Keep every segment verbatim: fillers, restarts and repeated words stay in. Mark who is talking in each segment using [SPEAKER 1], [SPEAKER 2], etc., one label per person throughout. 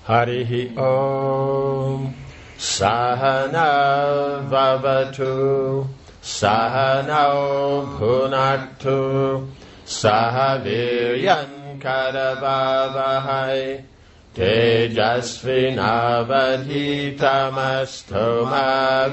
[SPEAKER 1] Harihi Om. Sahana Vavatu. Sahana Bhunaktu. Sahaviryan Karavavahai. Tejasvinavadhitamastu ma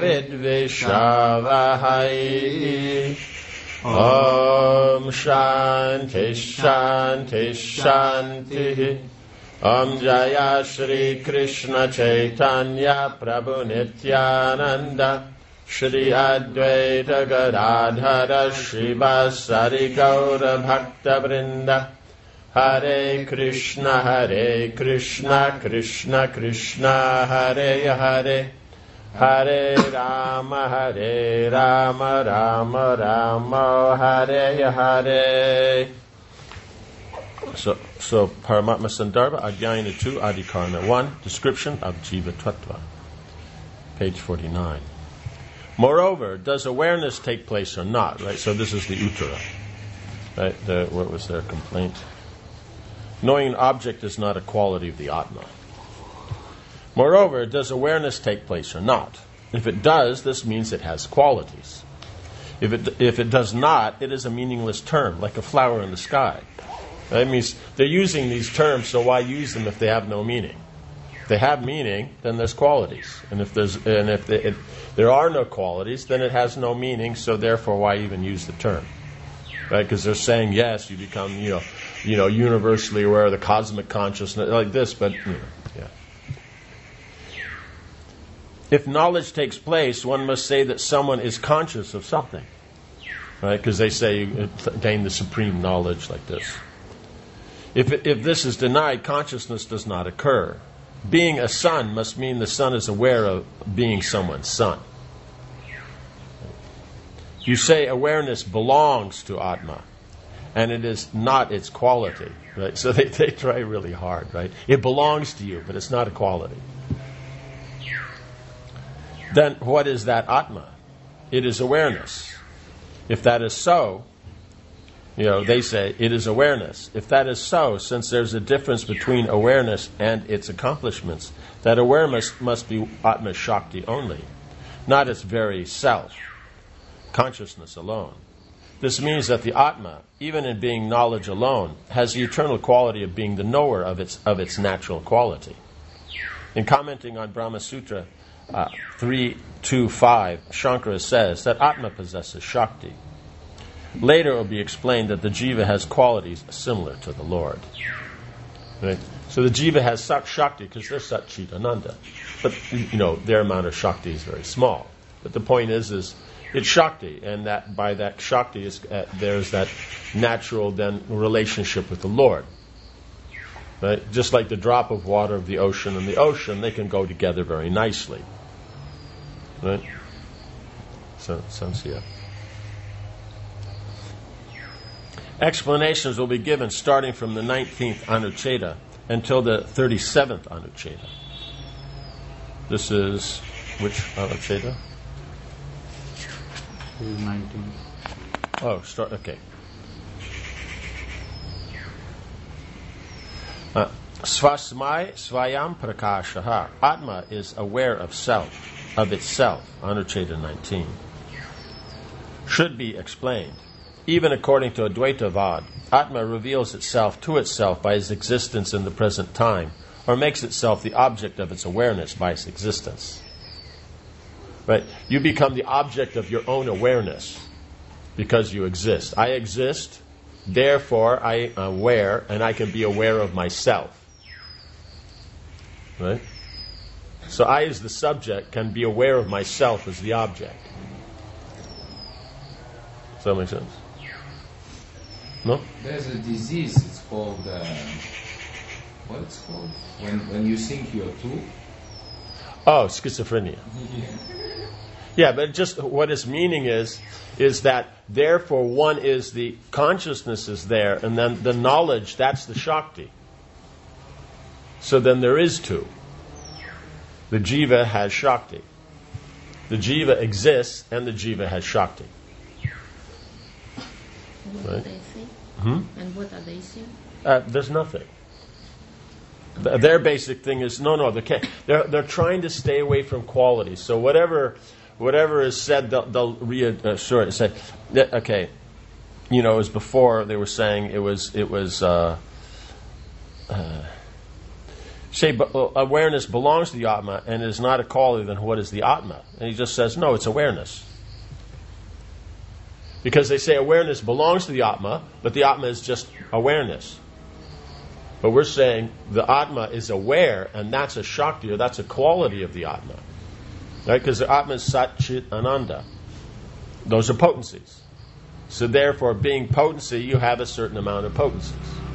[SPEAKER 1] vidvishavahai. Om Shanti Shanti Shanti. Om Jaya Shri Krishna Chaitanya Prabhu Nityananda Shri Advaita Gadadhara Shivasari Gaura Bhakta Vrinda. Hare Krishna Hare Krishna Krishna Krishna Hare Hare. Hare Rama Hare Rama Rama Rama Hare Hare. So, so Paramatma Sandarbha, Adhyayana two, Adhikarana one, description of Jiva Tattva. Page forty-nine. Moreover, does awareness take place or not? Right. So this is the Uttara. Right. The, what was their complaint? Knowing an object is not a quality of the Atma. Moreover, does awareness take place or not? If it does, this means it has qualities. If it if it does not, it is a meaningless term, like a flower in the sky. That means they're using these terms, so why use them if they have no meaning? If they have meaning, then there's qualities, and if there's and if, they, if there are no qualities, then it has no meaning. So therefore, why even use the term? Right? Because they're saying yes, you become you know you know universally aware of the cosmic consciousness like this, but you know, yeah. If knowledge takes place, one must say that someone is conscious of something, right? Because they say you attain the supreme knowledge like this. If it, if this is denied, consciousness does not occur. Being a son must mean the son is aware of being someone's son. You say awareness belongs to Atma, and it is not its quality, right? So they, they try really hard, right? It belongs to you, but it's not a quality. Then what is that Atma? It is awareness. If that is so, you know, they say it is awareness. If that is so, since there's a difference between awareness and its accomplishments, that awareness must be Atma Shakti only, not its very self, consciousness alone. This means that the Atma, even in being knowledge alone, has the eternal quality of being the knower of its of its natural quality. In commenting on Brahma Sutra uh, three two five, Shankara says that Atma possesses Shakti. Later it will be explained that the Jiva has qualities similar to the Lord. Right? So the Jiva has Shakti because they're Satchitananda. But, you know, their amount of Shakti is very small. But the point is, is it's Shakti, and that by that Shakti is uh, there's that natural then relationship with the Lord. Right? Just like the drop of water of the ocean and the ocean, they can go together very nicely. Right? So, sounds yeah. Explanations will be given starting from the nineteenth Anucheda until the thirty-seventh Anucheda. This is which Anucheda?
[SPEAKER 2] This is nineteen.
[SPEAKER 1] Oh, start. Okay. Uh, Swasmai Swayam Prakashaha. Atma is aware of self, of itself. Anucheda nineteen. Should be explained. Even according to Advaita Vad, Atma reveals itself to itself by its existence in the present time, or makes itself the object of its awareness by its existence. Right? You become the object of your own awareness because you exist. I exist, therefore I am aware, and I can be aware of myself. Right? So I, as the subject, can be aware of myself as the object. Does that make sense? No?
[SPEAKER 3] There's a disease, it's called, uh, what it's called? When when you think you're two?
[SPEAKER 1] Oh, schizophrenia.
[SPEAKER 3] Yeah.
[SPEAKER 1] Yeah, but just what its meaning is, is that therefore one is the consciousness is there, and then the knowledge, that's the Shakti. So then there is two. The Jiva has Shakti. The Jiva exists, and the Jiva has Shakti.
[SPEAKER 4] What
[SPEAKER 1] Right.
[SPEAKER 4] are they saying?
[SPEAKER 1] Hmm?
[SPEAKER 4] And what are they saying?
[SPEAKER 1] Uh, there's nothing. th- their basic thing is no, no. They can't, they're they're trying to stay away from quality. So whatever whatever is said, they'll, they'll reassure it and say, okay, you know, as before they were saying it was it was. Uh, uh, say b- awareness belongs to the Atma and is not a quality. Then what is the Atma? And he just says no, it's awareness. Because they say awareness belongs to the Atma, but the Atma is just awareness. But we're saying the Atma is aware, and that's a Shakti, or that's a quality of the Atma. Right? Because the Atma is Sat, Chit, Ananda. Those are potencies. So therefore, being potency, you have a certain amount of potencies.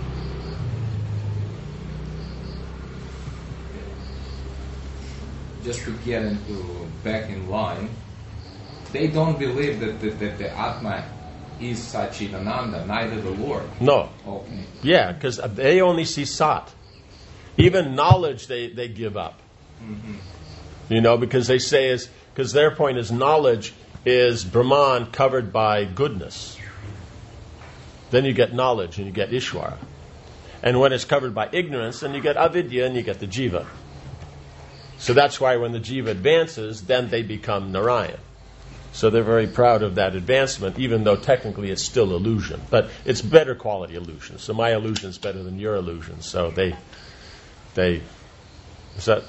[SPEAKER 3] Just to get into back in line, they don't believe that the, that the Atma is Satchidananda, neither the Lord.
[SPEAKER 1] No.
[SPEAKER 3] Okay.
[SPEAKER 1] Yeah, because they only see Sat. Even knowledge they, they give up.
[SPEAKER 3] Mm-hmm.
[SPEAKER 1] You know, because they say is because their point is knowledge is Brahman covered by goodness. Then you get knowledge and you get Ishvara. And when it's covered by ignorance, then you get avidya and you get the jiva. So that's why when the jiva advances, then they become Narayan. So they're very proud of that advancement, even though technically it's still illusion. But it's better quality illusion. So my illusion is better than your illusion. So they, they, is that?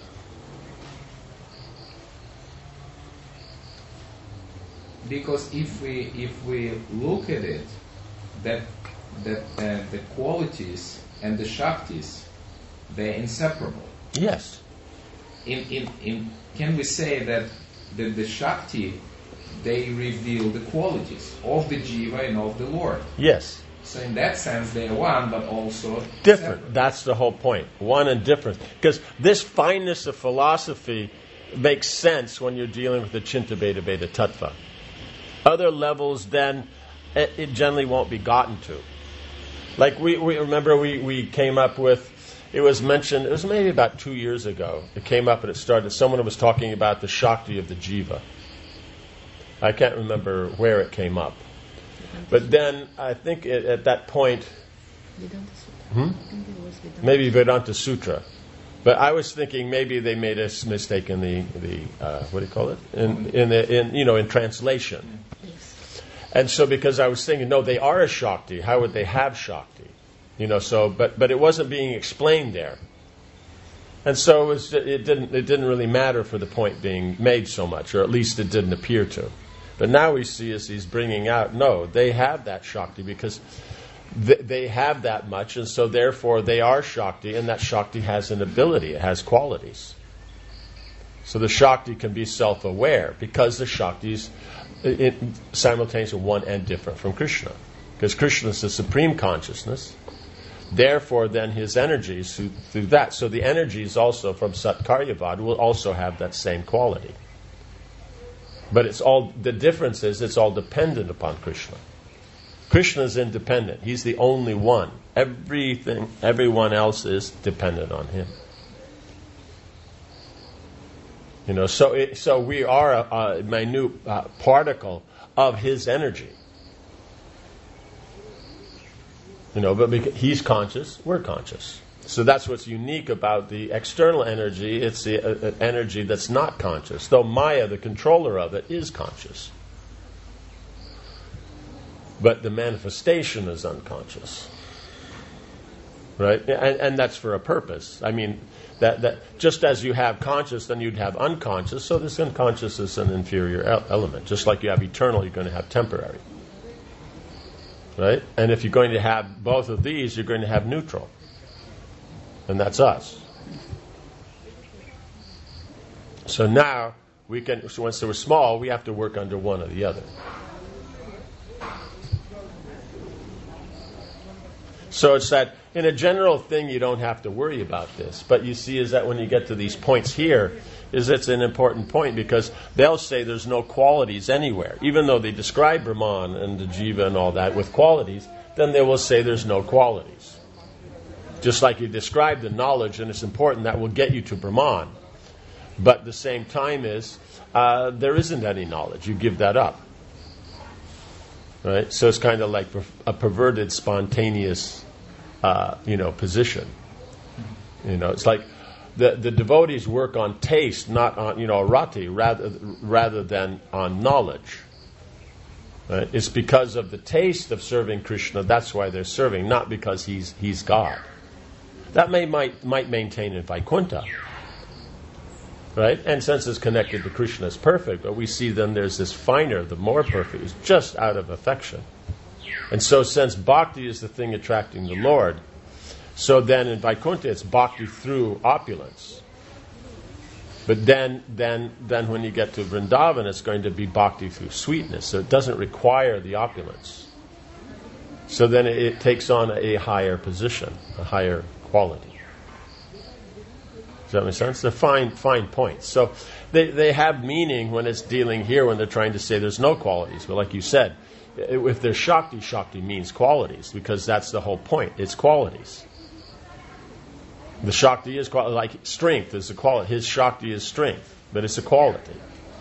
[SPEAKER 3] Because if we if we look at it, that that uh, the qualities and the Shaktis, they're inseparable.
[SPEAKER 1] Yes.
[SPEAKER 3] In in in can we say that the, the Shakti, they reveal the qualities of the Jiva and of the Lord?
[SPEAKER 1] Yes.
[SPEAKER 3] So in that sense, they are one, but also
[SPEAKER 1] different.
[SPEAKER 3] separate.
[SPEAKER 1] That's the whole point. One and different. Because this fineness of philosophy makes sense when you're dealing with the Chinta Bheda Bheda Tattva. Other levels, then, it, it generally won't be gotten to. Like we, we remember we, we came up with, it was mentioned, it was maybe about two years ago, it came up and it started, someone was talking about the Shakti of the Jiva. I can't remember where it came up. But then, I think it, at that point, hmm? maybe Vedanta Sutra. But I was thinking maybe they made a mistake in the, the uh, what do you call it? In, in, the, in, you know, in translation. And so because I was thinking, no, they are a Shakti. How would they have Shakti? You know, so, but, but it wasn't being explained there. And so it, was, it didn't it didn't really matter for the point being made so much, or at least it didn't appear to. But now we see as he's bringing out, no, they have that Shakti because th- they have that much, and so therefore they are Shakti, and that Shakti has an ability, it has qualities. So the Shakti can be self-aware because the Shakti's it, simultaneously one and different from Krishna. Because Krishna is the supreme consciousness. Therefore, then his energies through, through that. So the energies also from Satkaryavad will also have that same quality. But it's all the difference is it's all dependent upon Krishna. Krishna is independent. He's the only one. Everything, everyone else is dependent on him. You know, so it, so we are a, a minute uh, particle of his energy. You know, but because he's conscious, we're conscious. So that's what's unique about the external energy. It's the uh, uh, energy that's not conscious. Though Maya, the controller of it, is conscious. But the manifestation is unconscious. Right? And, and that's for a purpose. I mean, that, that just as you have conscious, then you'd have unconscious. So this unconscious is an inferior el- element. Just like you have eternal, you're going to have temporary. Right? And if you're going to have both of these, you're going to have neutral. And that's us. So now, we can. So once they were small, we have to work under one or the other. So it's that, in a general thing, you don't have to worry about this. But you see is that when you get to these points here, is it's an important point because they'll say there's no qualities anywhere. Even though they describe Brahman and the Jiva and all that with qualities, then they will say there's no qualities. Just like you describe the knowledge, and it's important, that will get you to Brahman. But at the same time is, uh, there isn't any knowledge. You give that up. Right? So it's kind of like a perverted, spontaneous, uh, you know, position. You know, it's like the, the devotees work on taste, not on, you know, rati, rather, rather than on knowledge. Right? It's because of the taste of serving Krishna, that's why they're serving, not because he's he's God. That may might might maintain in Vaikuntha. Right? And since it's connected to Krishna, it's perfect, but we see then there's this finer, the more perfect, is just out of affection. And so since bhakti is the thing attracting the Lord, so then in Vaikuntha it's bhakti through opulence. But then, then, then when you get to Vrindavan, it's going to be bhakti through sweetness. So it doesn't require the opulence. So then it, it takes on a higher position, a higher quality. Does that make sense? They're fine, fine points. So they, they have meaning when it's dealing here, when they're trying to say there's no qualities. But like you said, if there's Shakti, Shakti means qualities, because that's the whole point. It's qualities. The Shakti is quality, like strength is a quality. His Shakti is strength, but it's a quality.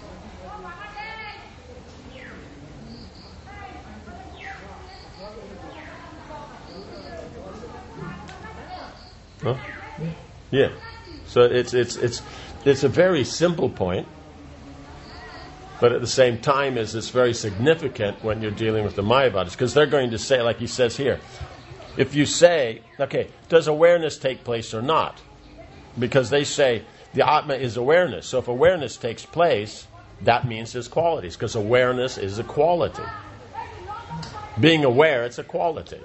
[SPEAKER 1] Huh? Yeah. So it's it's it's it's a very simple point, but at the same time is it's very significant when you're dealing with the Mayavadis, because they're going to say, like he says here, if you say, okay, does awareness take place or not? Because they say the Atma is awareness. So if awareness takes place, that means there's qualities, because awareness is a quality. Being aware, it's a quality.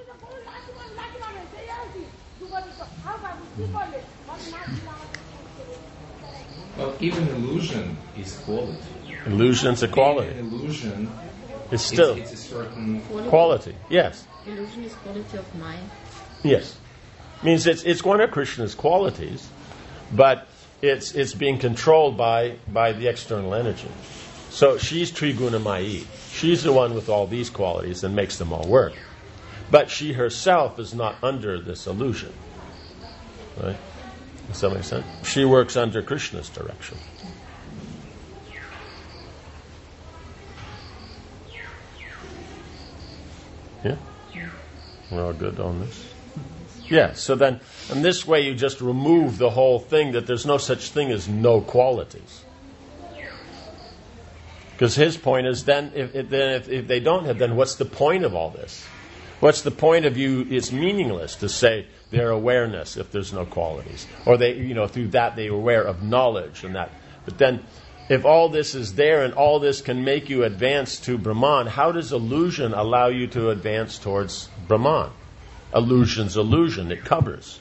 [SPEAKER 3] Well, even illusion is quality.
[SPEAKER 1] Illusion's a quality.
[SPEAKER 3] Being an illusion,
[SPEAKER 1] It's still
[SPEAKER 3] it's, it's a certain
[SPEAKER 2] Quality.
[SPEAKER 1] quality. Yes.
[SPEAKER 2] Illusion is quality of mind.
[SPEAKER 1] Yes. Means it's it's one of Krishna's qualities, but it's it's being controlled by by the external energy. So she's Trigunamayi. She's the one with all these qualities and makes them all work. But she herself is not under this illusion. Right? Does that make sense? She works under Krishna's direction. Yeah? We're all good on this? Yeah, so then, in this way you just remove the whole thing that there's no such thing as no qualities. Because his point is then, if, if, then if, if they don't have, then what's the point of all this? What's the point of you? It's meaningless to say their awareness if there's no qualities. Or they, you know, through that they are aware of knowledge and that. But then, if all this is there and all this can make you advance to Brahman, how does illusion allow you to advance towards Brahman? Illusion's illusion, it covers.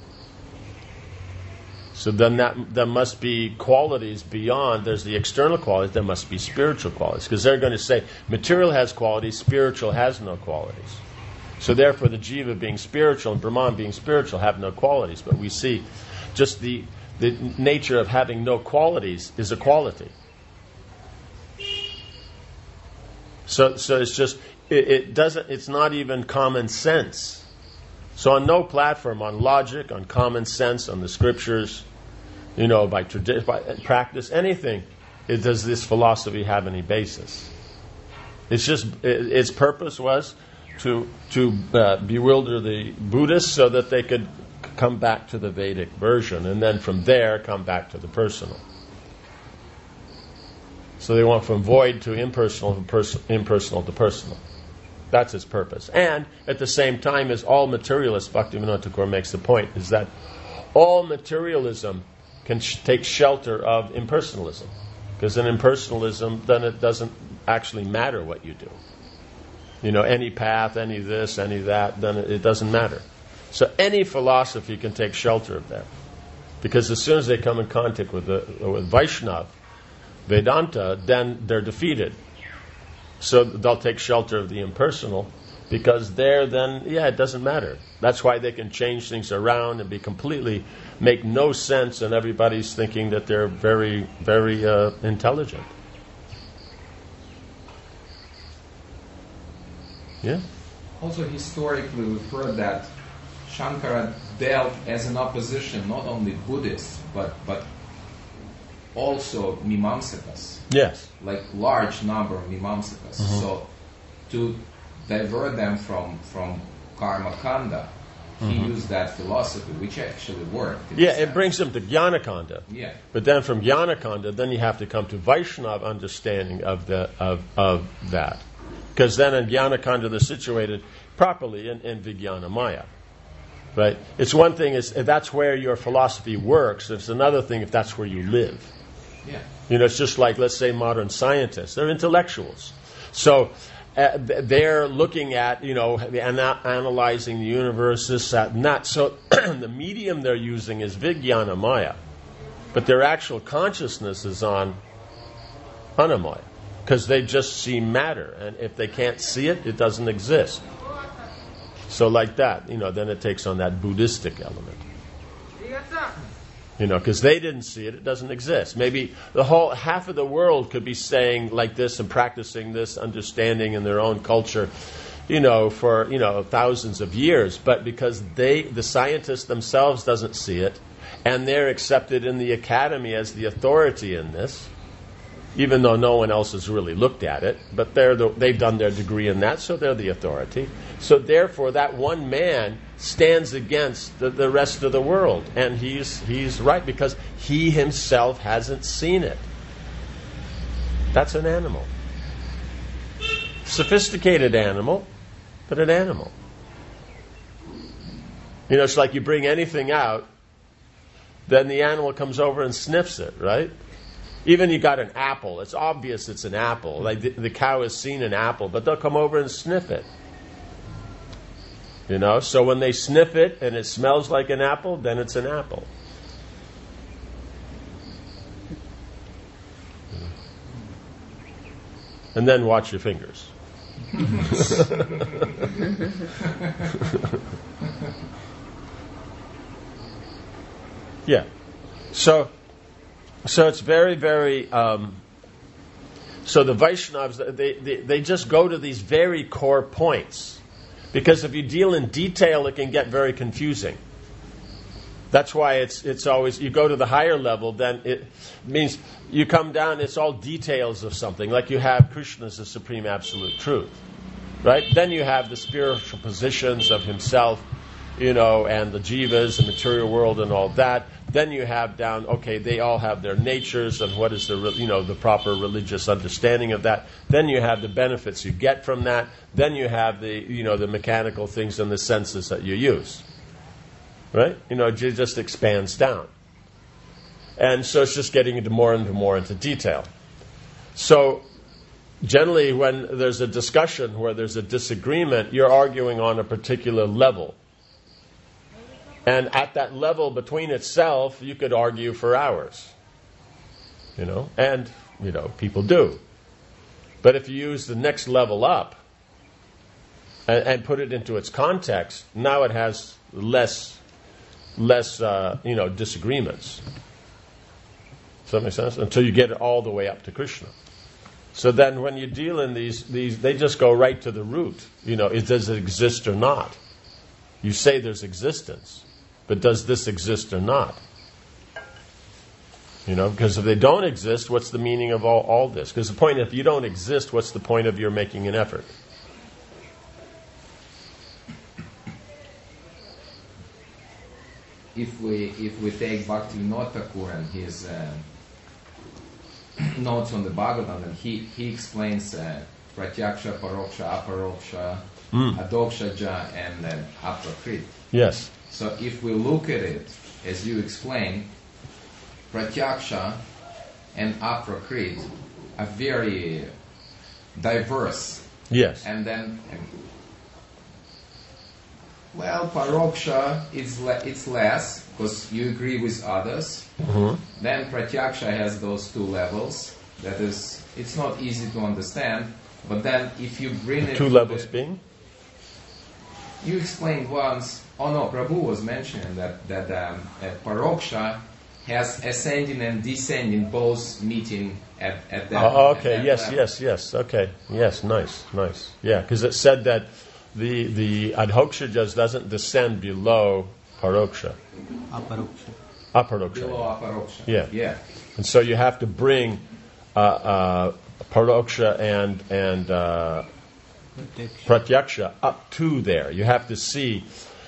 [SPEAKER 1] So then that there must be qualities beyond, there's the external qualities, there must be spiritual qualities. Because they're going to say, material has qualities, spiritual has no qualities. So therefore the jiva being spiritual and Brahman being spiritual have no qualities. But we see just the, the nature of having no qualities is a quality. So so it's just, it, it doesn't, it's not even common sense. So on no platform, on logic, on common sense, on the scriptures, you know, by tradition, by practice, anything, it, does this philosophy have any basis? It's just, it, its purpose was to to uh, bewilder the Buddhists so that they could come back to the Vedic version, and then from there come back to the personal. So they went from void to impersonal, from pers- impersonal to personal. That's its purpose. And at the same time, as all materialists, Bhaktivinoda Thakur makes the point, is that all materialism can sh- take shelter of impersonalism. Because in impersonalism, then it doesn't actually matter what you do. You know, any path, any this, any that, then it, it doesn't matter. So any philosophy can take shelter of that. Because as soon as they come in contact with, the, with Vaishnava, Vedanta, then they're defeated. So they'll take shelter of the impersonal, because there then, yeah, it doesn't matter. That's why they can change things around and be completely, make no sense, and everybody's thinking that they're very, very uh, intelligent. Yeah?
[SPEAKER 3] Also historically we've heard that Shankara dealt as an opposition not only Buddhists but but also Mimamsakas.
[SPEAKER 1] Yes.
[SPEAKER 3] Like large number of Mimamsakas.
[SPEAKER 1] Mm-hmm.
[SPEAKER 3] So to divert them from from karma kanda, he
[SPEAKER 1] Mm-hmm.
[SPEAKER 3] used that philosophy, which actually worked. in
[SPEAKER 1] Yeah,
[SPEAKER 3] a
[SPEAKER 1] it
[SPEAKER 3] sense.
[SPEAKER 1] brings them to Jnanakanda.
[SPEAKER 3] Yeah.
[SPEAKER 1] But then from Jnanakanda, then you have to come to Vaishnava understanding of the of of that, because then in Jnanakanda they're situated properly in, in Vijnana Maya, right? It's one thing is if that's where your philosophy works. It's another thing if that's where you live.
[SPEAKER 3] Yeah.
[SPEAKER 1] You know, it's just like, let's say, modern scientists. They're intellectuals. So uh, they're looking at, you know, ana- analyzing the universe, this, that, and that. So the medium they're using is Vijnana Maya. But their actual consciousness is on Anamaya. Because they just see matter. And if they can't see it, it doesn't exist. So like that, you know, then it takes on that Buddhistic element. You know, because they didn't see it, it doesn't exist. Maybe the whole half of the world could be saying like this and practicing this understanding in their own culture, you know, for, you know, thousands of years. But because they, the scientists themselves doesn't see it, and they're accepted in the academy as the authority in this, even though no one else has really looked at it, but they're the, they've done their degree in that, so they're the authority. So therefore, that one man stands against the, the rest of the world, and he's he's right because he himself hasn't seen it. That's an animal, sophisticated animal, but an animal. You know, it's like you bring anything out, then the animal comes over and sniffs it, right? Even you got an apple, it's obvious it's an apple. Like the, the cow has seen an apple, but they'll come over and sniff it. You know, so when they sniff it and it smells like an apple, then it's an apple. And then watch your fingers. Yeah. So, so it's very, very. Um, so the Vaishnavas, they, they they just go to these very core points. Because if you deal in detail, it can get very confusing. That's why it's it's always, you go to the higher level, then it means you come down, it's all details of something. Like you have Krishna as the supreme absolute truth. Right? Then you have the spiritual positions of himself, you know, and the jivas, the material world and all that. Then you have down, okay, they all have their natures and what is the, you know, the proper religious understanding of that. Then you have the benefits you get from that. Then you have the, you know, the mechanical things and the senses that you use. Right? You know, it just expands down. And so it's just getting into more and more into detail. So generally when there's a discussion where there's a disagreement, you're arguing on a particular level. And at that level between itself, you could argue for hours. You know, and, you know, people do. But if you use the next level up and, and put it into its context, now it has less, less, uh, you know, disagreements. Does that make sense? Until you get it all the way up to Krishna. So then when you deal in these, these they just go right to the root. You know, is, does it exist or not? You say there's existence. But does this exist or not? You know, because if they don't exist, what's the meaning of all, all this? Because the point, if you don't exist, what's the point of your making an effort?
[SPEAKER 3] If we if we take Bhaktivinoda Thakur and his uh, notes on the Bhagavatam, and he he explains uh, Pratyaksha, Paroksha, Aparoksha, mm. Adokshaja, and uh, Aprakrit.
[SPEAKER 1] Yes.
[SPEAKER 3] So if we look at it, as you explained, Pratyaksha and Aprakrit are very diverse.
[SPEAKER 1] Yes.
[SPEAKER 3] And then, well, Paroksha is le- it's less, because you agree with others.
[SPEAKER 1] Mm-hmm.
[SPEAKER 3] Then Pratyaksha has those two levels. That is, it's not easy to understand. But then if you bring
[SPEAKER 1] the
[SPEAKER 3] it...
[SPEAKER 1] two levels the, being?
[SPEAKER 3] You explained once... Oh no, Prabhu was mentioning that that, um, that Paroksha has ascending and descending both meeting at, at that.
[SPEAKER 1] Oh, okay.
[SPEAKER 3] At that
[SPEAKER 1] yes,
[SPEAKER 3] level.
[SPEAKER 1] yes, yes. Okay. Yes. Nice. Nice. Yeah, because it said that the the Adhokshajas doesn't descend below Paroksha.
[SPEAKER 4] Aparoksha.
[SPEAKER 1] Aparoksha.
[SPEAKER 3] Below Aparoksha.
[SPEAKER 1] Yeah.
[SPEAKER 3] Yeah.
[SPEAKER 1] And so you have to bring uh, uh, Paroksha and and uh, Pratyaksha up to there. You have to see.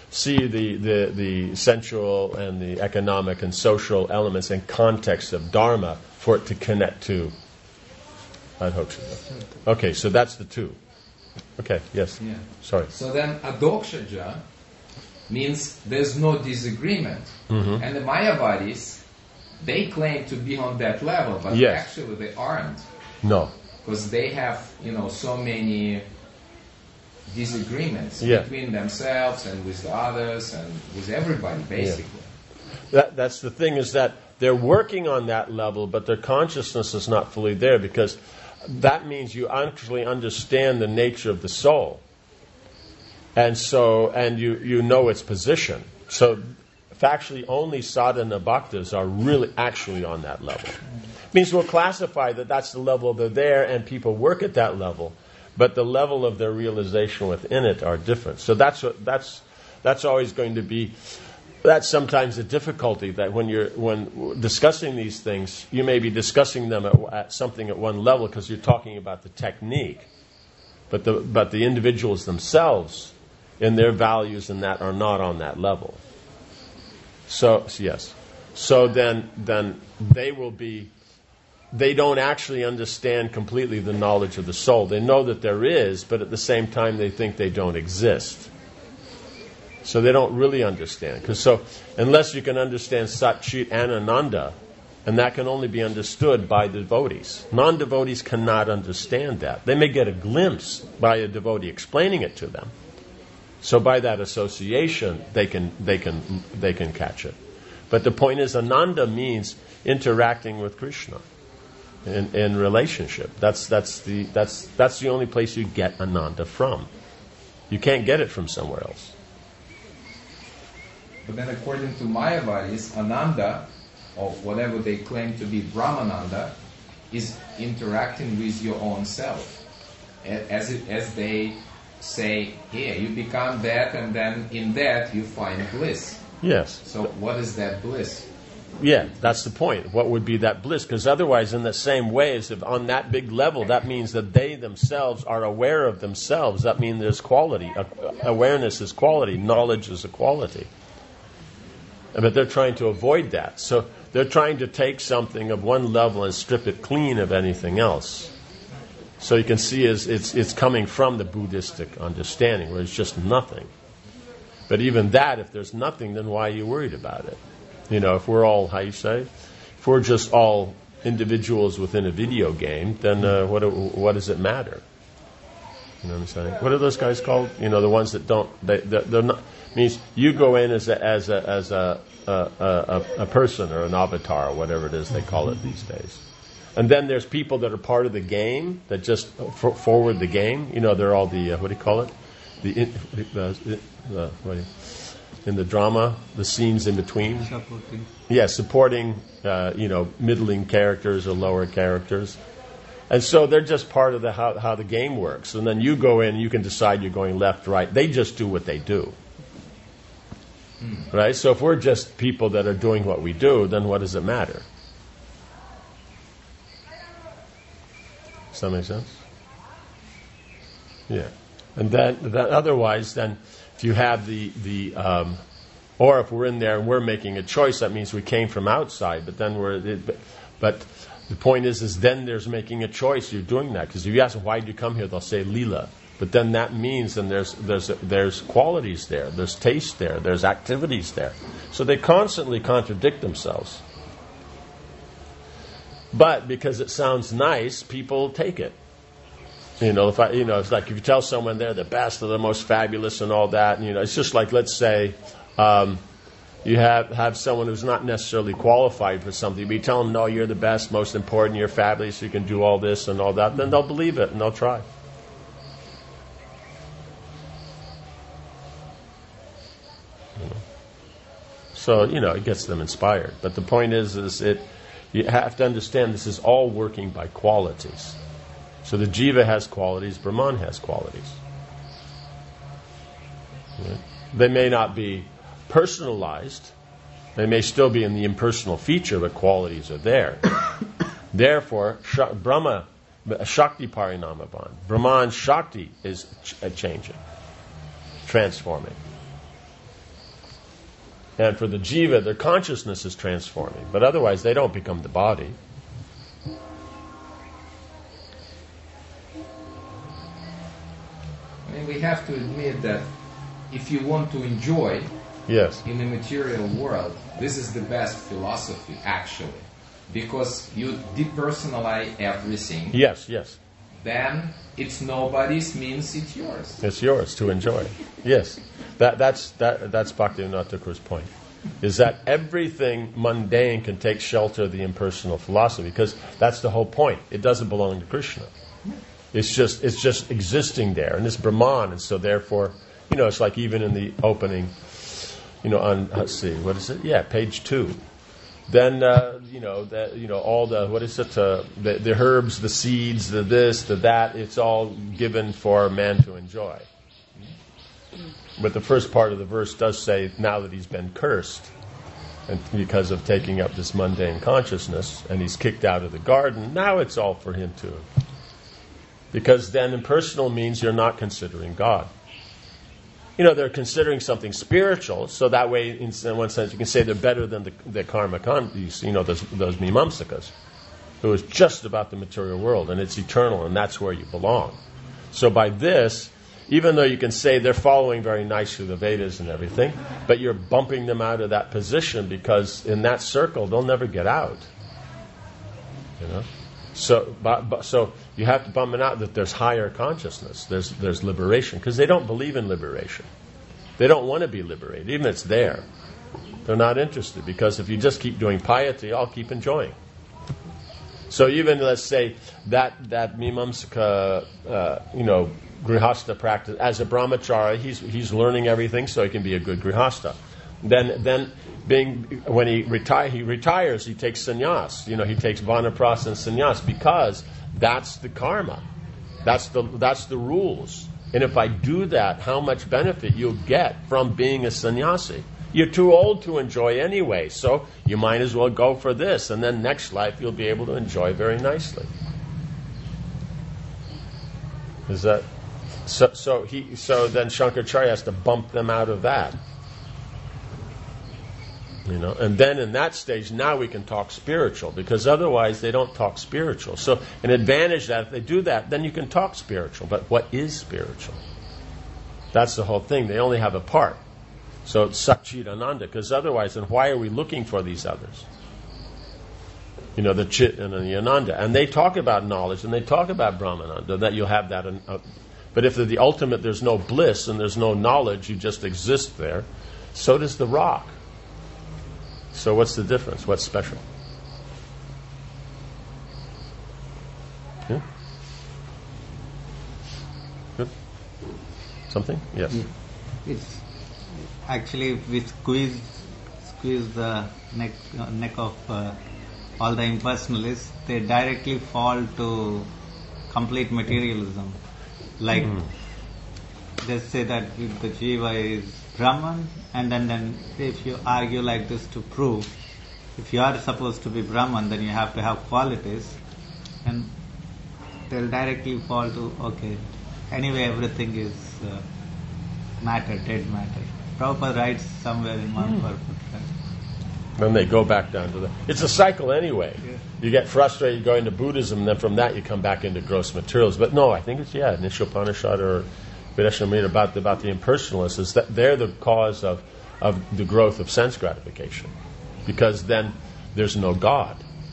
[SPEAKER 1] see the, the, the sensual and the economic and social elements and context of Dharma for it to connect to Adhokshaja. Okay, so that's the two. Okay, yes.
[SPEAKER 3] Yeah.
[SPEAKER 1] Sorry.
[SPEAKER 3] So then Adhokshaja means there's no disagreement.
[SPEAKER 1] Mm-hmm.
[SPEAKER 3] And the Mayavadis, they claim to be on that level, but
[SPEAKER 1] Yes.
[SPEAKER 3] actually they aren't.
[SPEAKER 1] No.
[SPEAKER 3] Because they have, you know, so many disagreements
[SPEAKER 1] Yeah.
[SPEAKER 3] between themselves and with the others and with everybody, basically.
[SPEAKER 1] That, that's the thing, is that they're working on that level, but their consciousness is not fully there, because that means you actually understand the nature of the soul. And so, and you, you know its position. So, factually, only sadhana bhaktas are really actually on that level. It means we'll classify that that's the level they're there, and people work at that level, but the level of their realization within it are different. So that's what, that's that's always going to be. That's sometimes a difficulty, that when you're when discussing these things, you may be discussing them at, at something at one level because you're talking about the technique, but the but the individuals themselves, in their values and that, are not on that level. So yes, so then then they will be. They don't actually understand completely the knowledge of the soul. They know that there is, but at the same time they think they don't exist. So they don't really understand. Because so, unless you can understand Sat Chit and Ananda, and that can only be understood by devotees. Non-devotees cannot understand that. They may get a glimpse by a devotee explaining it to them. So by that association, they can they can they can catch it. But the point is, Ananda means interacting with Krishna in, in relationship. That's that's the that's that's the only place you get Ananda from. You can't get it from somewhere else.
[SPEAKER 3] But then according to Mayavadis, Ananda, or whatever they claim to be Brahmananda, is interacting with your own self. As it, as they say, here, you become that, and then in that you find bliss.
[SPEAKER 1] Yes.
[SPEAKER 3] So what is that bliss?
[SPEAKER 1] Yeah, that's the point. What would be that bliss? Because otherwise, in the same way, as if on that big level, that means that they themselves are aware of themselves. That means there's quality. Awareness is quality. Knowledge is a quality. But they're trying to avoid that. So they're trying to take something of one level and strip it clean of anything else. So you can see it's, it's, it's coming from the Buddhistic understanding, where it's just nothing. But even that, if there's nothing, then why are you worried about it? You know, if we're all, how you say, if we're just all individuals within a video game, then uh, what what does it matter? You know what I'm saying? What are those guys called? You know, the ones that don't, they, they're, they're not, means you go in as a, as a, as a, a, a, a person or an avatar or whatever it is they call it these days. And then there's people that are part of the game that just f- forward the game. You know, they're all the, uh, what do you call it? The, in, uh, uh, what do you, in the drama, the scenes in between.
[SPEAKER 4] Supporting.
[SPEAKER 1] Yeah, supporting, uh, you know, middling characters or lower characters. And so they're just part of the how, how the game works. And then you go in, you can decide you're going left, right. They just do what they do. Right? So if we're just people that are doing what we do, then what does it matter? Does that make sense? Yeah. And then, then otherwise, then if you have the, the um, or if we're in there and we're making a choice, that means we came from outside, but then we're, but, but the point is, is then there's making a choice. You're doing that. Because if you ask them, why did you come here? They'll say, Leela. But then that means then there's there's there's qualities there, there's taste there, there's activities there. So they constantly contradict themselves. But because it sounds nice, people take it. You know, if I, you know, it's like if you tell someone they're the best or the most fabulous and all that, and, you know, it's just like, let's say um, you have have someone who's not necessarily qualified for something, but you tell them, no, you're the best, most important, you're fabulous, you can do all this and all that, then they'll believe it and they'll try. So, you know, it gets them inspired. But the point is, is it, you have to understand this is all working by qualities. So the jiva has qualities, Brahman has qualities. Right? They may not be personalized. They may still be in the impersonal feature, but qualities are there. Therefore, sh- Brahma, Shakti Parinamaban, Brahman Shakti is ch- changing, transforming. And for the jiva, their consciousness is transforming. But otherwise, they don't become the body.
[SPEAKER 3] I mean, we have to admit that if you want to enjoy
[SPEAKER 1] Yes.
[SPEAKER 3] in the material world, this is the best philosophy, actually. Because you depersonalize everything.
[SPEAKER 1] Yes, yes.
[SPEAKER 3] Then it's nobody's, means it's yours.
[SPEAKER 1] It's yours to enjoy. Yes. That, that's that, that's Bhaktivinoda Thakur's point. Is that everything mundane can take shelter of the impersonal philosophy, because that's the whole point. It doesn't belong to Krishna. It's just it's just existing there, and it's Brahman, and so therefore, you know, it's like even in the opening, you know, on let's see, what is it? Yeah, page two. Then uh, you know, the, you know, all the what is it? Uh, the, the herbs, the seeds, the this, the that. It's all given for man to enjoy. But the first part of the verse does say, now that he's been cursed, and because of taking up this mundane consciousness, and he's kicked out of the garden, now it's all for him too. Because then impersonal means you're not considering God. You know, they're considering something spiritual, so that way, in one sense, you can say they're better than the, the karma khandis, you know, those, those mimamsakas, who is just about the material world, and it's eternal, and that's where you belong. So by this, even though you can say they're following very nicely the Vedas and everything, but you're bumping them out of that position, because in that circle, they'll never get out. You know? So, but, but, so you have to bump it out that there's higher consciousness, there's there's liberation, because they don't believe in liberation. They don't want to be liberated, even if it's there. They're not interested, because if you just keep doing piety, I'll keep enjoying. So even, let's say, that that mimamsaka, uh, you know, grihastha practice, as a brahmachari, he's he's learning everything so he can be a good grihastha. Then then being when he retire he retires, he takes sannyas. You know, he takes vanaprastha and sannyas, because that's the karma. That's the that's the rules. And if I do that, how much benefit you'll get from being a sannyasi. You're too old to enjoy anyway, so you might as well go for this, and then next life you'll be able to enjoy very nicely. Is that so? So he so then Shankaracharya has to bump them out of that, you know. And then in that stage, now we can talk spiritual, because otherwise they don't talk spiritual. So an advantage that if they do that, then you can talk spiritual. But what is spiritual? That's the whole thing. They only have a part. So it's Satchit Ananda, because otherwise, then why are we looking for these others? You know, the Chit and the Ananda. And they talk about knowledge, and they talk about Brahmananda, that you'll have that. Uh, but if the ultimate, there's no bliss and there's no knowledge, you just exist there, so does the rock. So what's the difference? What's special? Yeah? Good? Something? Yes.
[SPEAKER 4] Yeah. It's actually, if we squeeze squeeze the neck uh, neck of uh, all the impersonalists, they directly fall to complete materialism. Like mm. they say that if the jiva is Brahman, and then, then if you argue like this to prove, if you are supposed to be Brahman, then you have to have qualities, and they'll directly fall to, okay, anyway everything is uh, matter, dead matter. Prabhupada writes somewhere in one mm. purport. Right?
[SPEAKER 1] Then they go back down to the... It's a cycle anyway.
[SPEAKER 4] Yeah.
[SPEAKER 1] You get frustrated, you go into Buddhism, and then from that you come back into gross materials. But no, I think it's, yeah, Nishopanishad or Vedashamrita about the, about the impersonalists, is that they're the cause of, of the growth of sense gratification. Because then there's no God.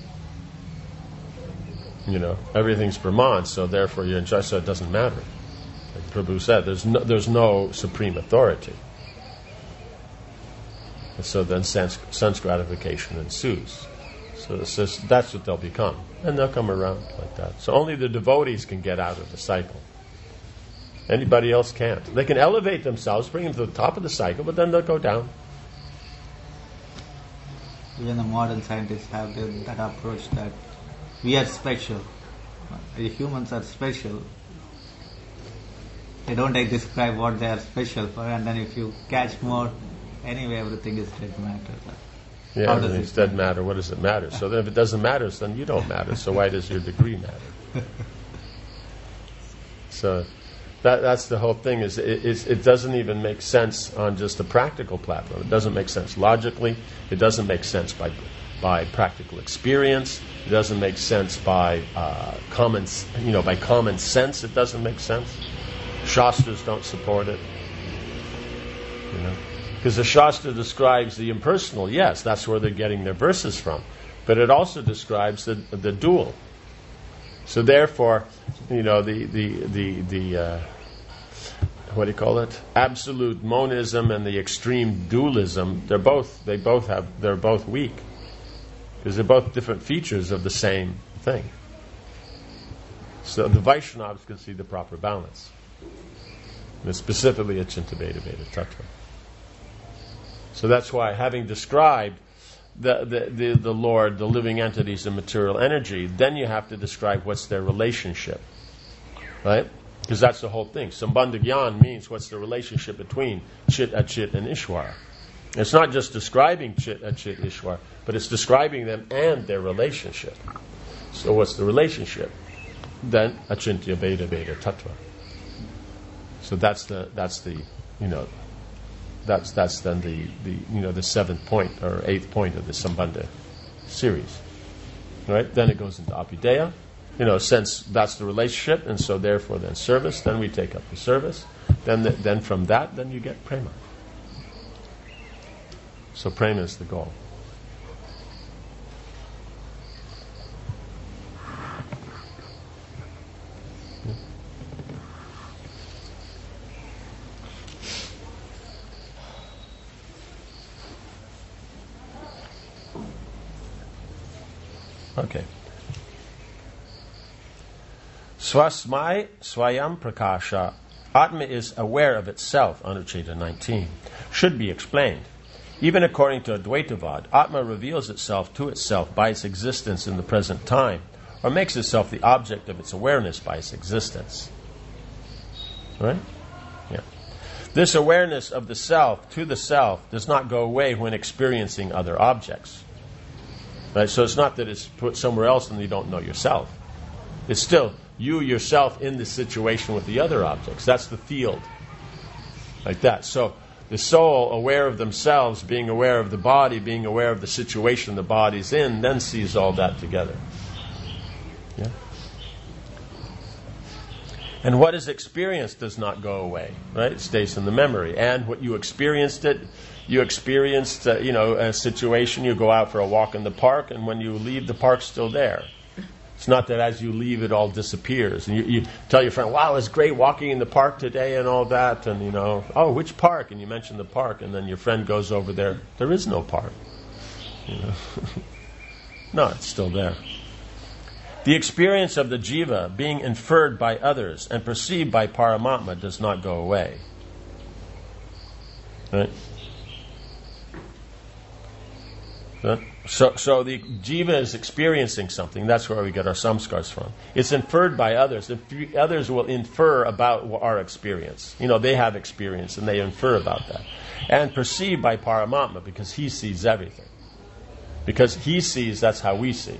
[SPEAKER 1] You know, everything's Brahman, so therefore you're in just, so it doesn't matter. Like Prabhu said, there's no, there's no supreme authority. So then sense, sense gratification ensues. So it's just, that's what they'll become. And they'll come around like that. So only the devotees can get out of the cycle. Anybody else can't. They can elevate themselves, bring them to the top of the cycle, but then they'll go down.
[SPEAKER 4] Even the modern scientists have the, that approach that we are special. The humans are special. They don't like, describe what they are special for, and then if you catch more, anyway, everything is dead matter.
[SPEAKER 1] Yeah, everything's dead matter. What does it matter? So then if it doesn't matter, then you don't matter. So why does your degree matter? So That, that's the whole thing. Is it, it, it doesn't even make sense on just a practical platform. It doesn't make sense logically. It doesn't make sense by by practical experience. It doesn't make sense by uh, common, you know, by common sense. It doesn't make sense. Shastras don't support it. You know, because the Shastra describes the impersonal. Yes, that's where they're getting their verses from. But it also describes the the dual. So therefore, you know, the the the the uh, what do you call it? Absolute monism and the extreme dualism. They're both they both have they're both weak because they're both different features of the same thing. So the Vaishnavas can see the proper balance. And specifically Achinta Bheda Bheda Tattva. So that's why, having described The, the, the, the Lord, the living entities, and material energy, then you have to describe what's their relationship. Right? Because that's the whole thing. Sambandha Gyan means what's the relationship between Chit, Achit, and Ishwar. It's not just describing Chit, Achit, Ishwar, but it's describing them and their relationship. So what's the relationship? Then Achintya Bheda Bheda Tattva. So that's the that's the you know That's that's then the, the you know the seventh point or eighth point of the Sambandha series, right? Then it goes into Abhideya, you know, since that's the relationship, and so therefore then service. Then we take up the service. Then the, then from that, then you get prema. So prema is the goal. Okay. Swasmai Swayam Prakasha. Atma is aware of itself, Anucheta nineteen. Should be explained. Even according to Advaitavad, Atma reveals itself to itself by its existence in the present time, or makes itself the object of its awareness by its existence. Right? Yeah. This awareness of the self to the self does not go away when experiencing other objects. Right? So it's not that it's put somewhere else and you don't know yourself. It's still you yourself in the situation with the other objects. That's the field. Like that. So the soul, aware of themselves, being aware of the body, being aware of the situation the body's in, then sees all that together. Yeah? And what is experienced does not go away. Right? It stays in the memory. And what you experienced it, You experienced, uh, you know, a situation. You go out for a walk in the park, and when you leave, the park's still there. It's not that as you leave, it all disappears. And you, you tell your friend, "Wow, it was great walking in the park today," and all that. And you know, "Oh, which park?" And you mention the park, and then your friend goes over there. There is no park. You know? No, it's still there. The experience of the jiva being inferred by others and perceived by Paramatma does not go away. Right? So, so the jiva is experiencing something. That's where we get our samskars from. It's inferred by others. The others will infer about our experience. You know, they have experience and they infer about that. And perceived by Paramatma because he sees everything. Because he sees, that's how we see.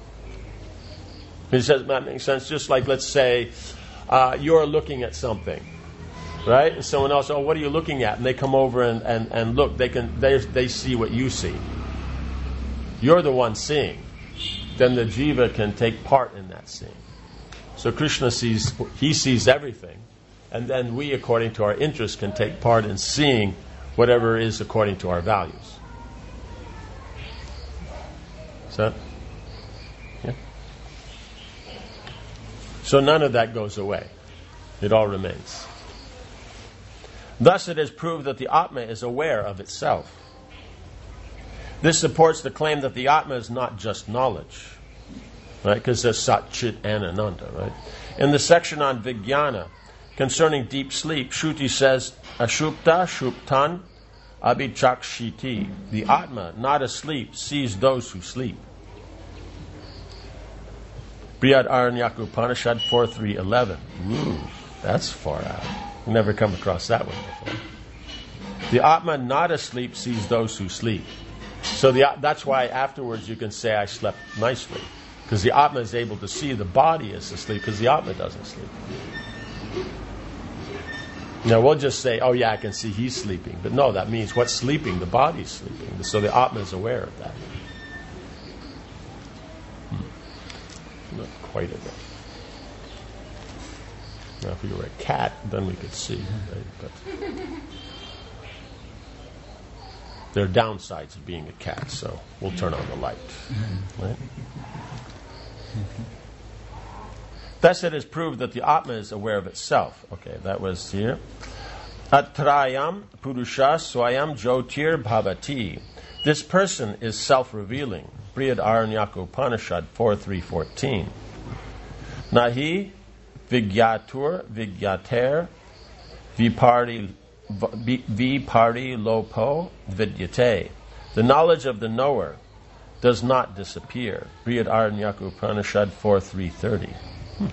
[SPEAKER 1] Does that make sense? Just like, let's say, uh, you're looking at something. Right? And someone else, "Oh, what are you looking at?" And they come over and, and, and look. They can they they see what you see. You're the one seeing. Then the jiva can take part in that seeing. So Krishna sees, he sees everything. And then we, according to our interest, can take part in seeing whatever is according to our values. So, yeah. So none of that goes away. It all remains. Thus it is proved that the Atma is aware of itself. This supports the claim that the Atma is not just knowledge, right? Because there's Sat, Chit, and Ananda, right? In the section on Vijnana, concerning deep sleep, Shruti says, Ashupta, Shuptan, Abhichakshiti. The Atma, not asleep, sees those who sleep. Brihad Aranyak Upanishad four three eleven. Ooh, that's far out. We've never come across that one before. The Atma, not asleep, sees those who sleep. So the, that's why afterwards you can say, "I slept nicely." Because the Atma is able to see the body is asleep, because the Atma doesn't sleep. Now we'll just say, oh yeah, I can see he's sleeping. But no, that means what's sleeping? The body's sleeping. So the Atma is aware of that. Hmm. Not quite enough. Now if we were a cat, then we could see. Right? But there are downsides of being a cat, so we'll turn on the light. Right? Thus it is proved that the Atma is aware of itself. Okay, that was here. Atrayam Purusha Swayam Jyotir Bhavati. This person is self-revealing. Brihad Aranyaka Upanishad four three fourteen. Nahi Vigyatur Vigyater Vipari Vipari Lopo Vidyate. The knowledge of the knower does not disappear. Brihad Aranyaka Upanishad four three thirty. Hmm.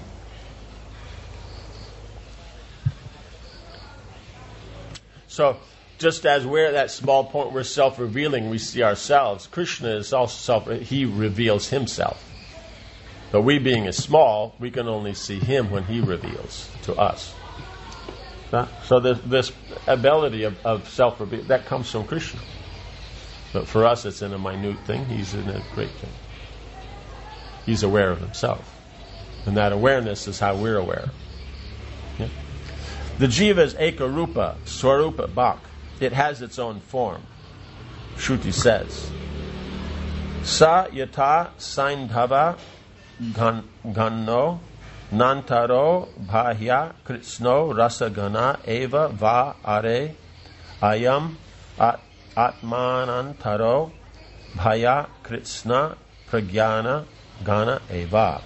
[SPEAKER 1] So, just as we're at that small point we're self-revealing, we see ourselves, Krishna is also self, he reveals himself. But we being as small, we can only see him when he reveals to us. Huh? So this, this ability of, of self-reveal, that comes from Krishna. But for us it's in a minute thing, he's in a great thing. He's aware of himself. And that awareness is how we're aware. Yeah? The jiva is ekarupa, swarupa, bhak. It has its own form. Shruti says, Sa yata saindhava ganno nantaro bhahya kritsno rasagana eva va are ayam at atmanantaro bhaya kritsna pragyana gana eva.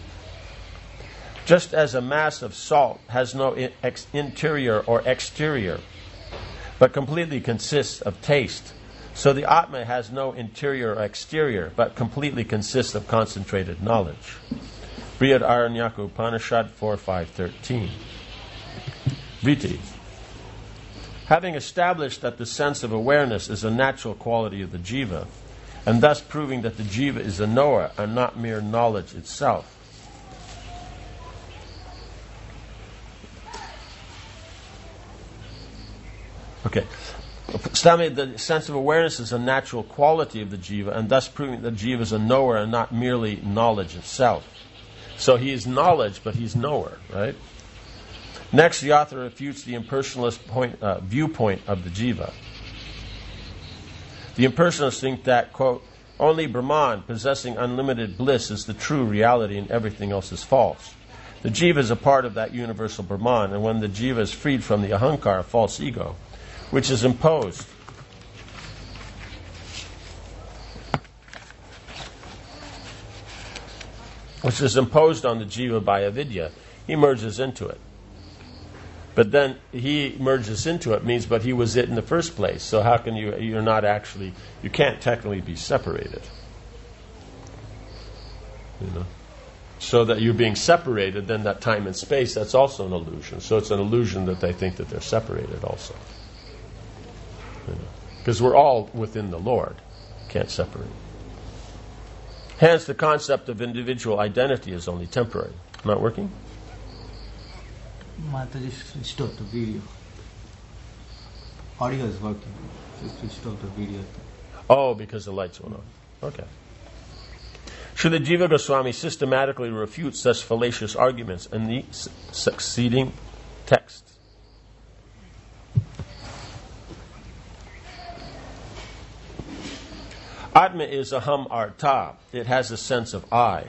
[SPEAKER 1] Just as a mass of salt has no in- ex- interior or exterior, but completely consists of taste, so the Atma has no interior or exterior, but completely consists of concentrated knowledge. Brihad Aranyaka Upanishad four five thirteen. Vriti. Having established that the sense of awareness is a natural quality of the jiva, and thus proving that the jiva is a knower and not mere knowledge itself, Okay. Stami, the sense of awareness is a natural quality of the jiva, and thus proving that the jiva is a knower and not merely knowledge itself. So he is knowledge, but he's knower, right? Next, the author refutes the impersonalist point, uh, viewpoint of the jiva. The impersonalists think that, quote, only Brahman, possessing unlimited bliss, is the true reality and everything else is false. The jiva is a part of that universal Brahman, and when the jiva is freed from the ahankara, false ego, which is imposed which is imposed on the jiva by avidya, he merges into it. But then he merges into it means, but he was it in the first place. So how can you, you're not actually, you can't technically be separated. You know? So that you're being separated, then that time and space, that's also an illusion. So it's an illusion that they think that they're separated also. Because we're all within the Lord. Can't separate. Hence, the concept of individual identity is only temporary. Not working?
[SPEAKER 4] Mataji switched off the video. Audio is working. She switched off the video.
[SPEAKER 1] Oh, because the lights went on. Okay. Srila Jiva Goswami systematically refutes such fallacious arguments in the su- succeeding text. Atma is aham artha. It has a sense of I.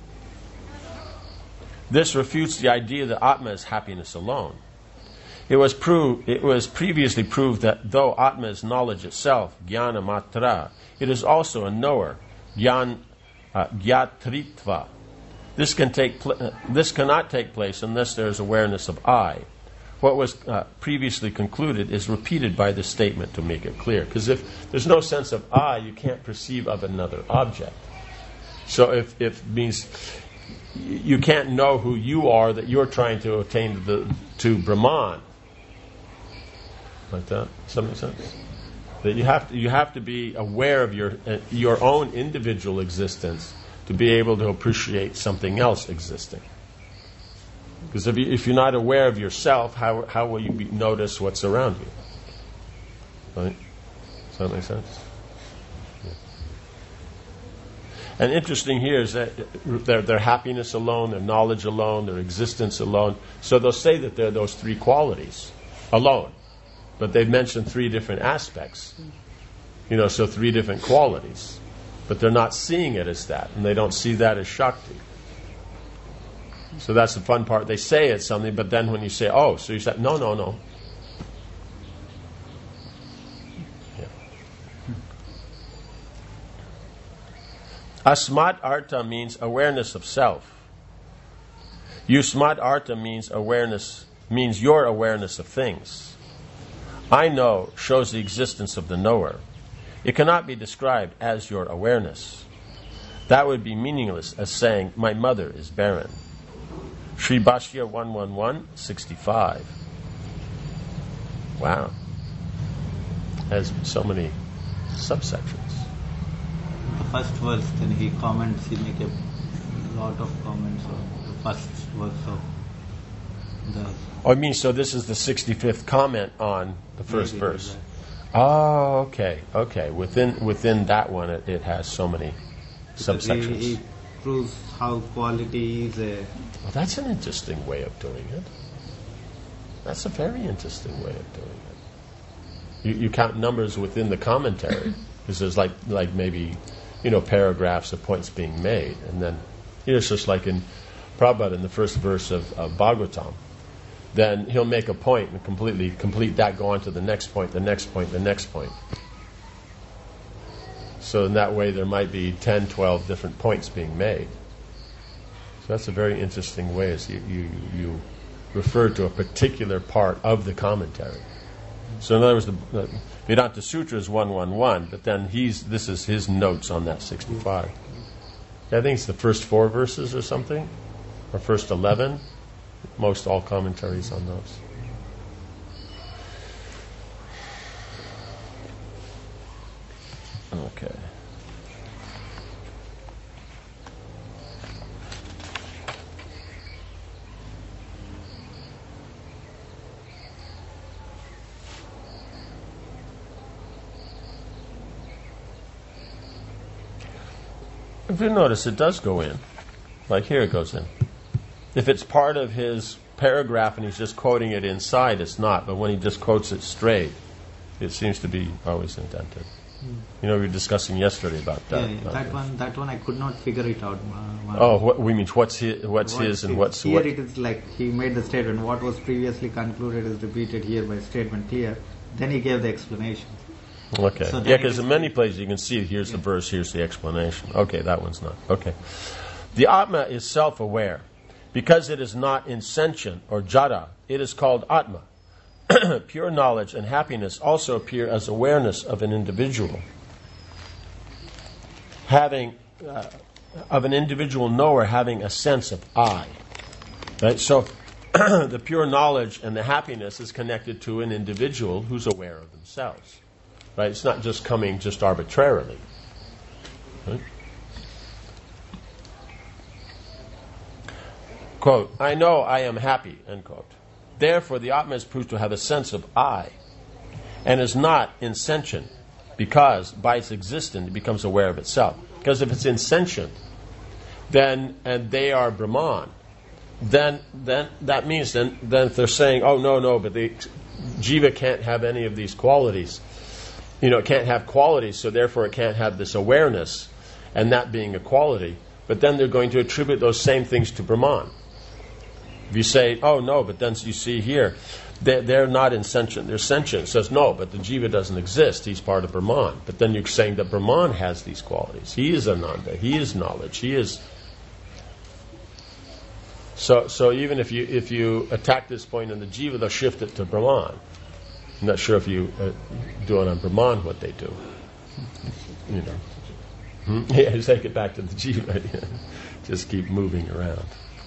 [SPEAKER 1] This refutes the idea that Atma is happiness alone. It was proved, it was previously proved that though Atma is knowledge itself, jnana matra, it is also a knower, jnana uh, gyatritva. This can take pl- uh, this cannot take place unless there is awareness of I. What was uh, previously concluded is repeated by this statement to make it clear. Because if there's no sense of I, you can't perceive of another object. So if if it means you can't know who you are that you're trying to attain to, the, to Brahman. Like that? Does that make sense? That you have to you have to be aware of your uh, your own individual existence to be able to appreciate something else existing. Because if, you, if you're not aware of yourself, how, how will you be, notice what's around you? Right? Does that make sense? Yeah. And interesting here is that their, their happiness alone, their knowledge alone, their existence alone. So they'll say that they're those three qualities alone. But they've mentioned three different aspects. You know, so three different qualities. But they're not seeing it as that. And they don't see that as Shakti. So that's the fun part. They say it's something, but then when you say, oh, so you say, no, no, no. Yeah. Asmat Artha means awareness of self. Yusmat Artha means awareness, means your awareness of things. I know shows the existence of the knower. It cannot be described as your awareness. That would be meaningless as saying, my mother is barren. Sri Bhashya one eleven sixty-five. Wow. Has so many subsections.
[SPEAKER 4] The first verse, then he comments, he make a lot of comments on the first verse of the...
[SPEAKER 1] Oh, I mean, so this is the sixty-fifth comment on the first
[SPEAKER 4] Maybe
[SPEAKER 1] verse.
[SPEAKER 4] that.
[SPEAKER 1] Oh, okay, okay. Within within that one, it, it has so many
[SPEAKER 4] Because
[SPEAKER 1] subsections.
[SPEAKER 4] He, he proves how quality is a...
[SPEAKER 1] Well, that's an interesting way of doing it. That's a very interesting way of doing it. You, you count numbers within the commentary, because there's like like maybe, you know, paragraphs of points being made, and then, you know, it's just like in Prabhupada in the first verse of, of Bhagavatam. Then he'll make a point and completely complete that, go on to the next point, the next point, the next point. So in that way there might be ten, twelve different points being made. So that's a very interesting way, as you, you, you refer to a particular part of the commentary. So in other words, the, the Vedanta Sutra is one eleven, but then he's this is his notes on that sixty-five. I think it's the first four verses or something, or first eleven. Most all commentaries on those. Okay. If you notice, it does go in. Like here it goes in. If it's part of his paragraph and he's just quoting it inside, it's not. But when he just quotes it straight, it seems to be always indented. Mm. You know, we were discussing yesterday about that.
[SPEAKER 4] Yeah, yeah. That one, that one, I could not figure it out. Uh,
[SPEAKER 1] oh, what, we mean what's his, what's
[SPEAKER 4] what
[SPEAKER 1] his, and
[SPEAKER 4] it,
[SPEAKER 1] what's
[SPEAKER 4] here?
[SPEAKER 1] what?
[SPEAKER 4] It is like he made the statement. What was previously concluded is repeated here by statement clear. Then he gave the explanation.
[SPEAKER 1] Okay.
[SPEAKER 4] So
[SPEAKER 1] yeah, because in many places you can see here's yeah. the verse, here's the explanation. Okay, that one's not. Okay. The Atma is self-aware. Because it is not insentient or jada, it is called Atma. Pure knowledge and happiness also appear as awareness of an individual. Having, uh, of an individual knower having a sense of I. Right? So, the pure knowledge and the happiness is connected to an individual who's aware of themselves. Right? It's not just coming just arbitrarily. Right? Quote, I know I am happy, end quote. Therefore, the Atma is proved to have a sense of I, and is not insentient, because by its existence it becomes aware of itself. Because if it's insentient, then and they are Brahman, then then that means then then if they're saying, oh no no, but the jiva can't have any of these qualities, you know, it can't have qualities, so therefore it can't have this awareness, and that being a quality. But then they're going to attribute those same things to Brahman. If you say, oh no, but then you see here, they're, they're not insentient, they're sentient. It says, no, but the jiva doesn't exist, he's part of Brahman. But then you're saying that Brahman has these qualities. He is Ananda, he is knowledge, he is... So so even if you if you attack this point in the jiva, they'll shift it to Brahman. I'm not sure if you uh, do it on Brahman what they do. You know. Hmm? Yeah, just take it back to the jiva. Just keep moving around.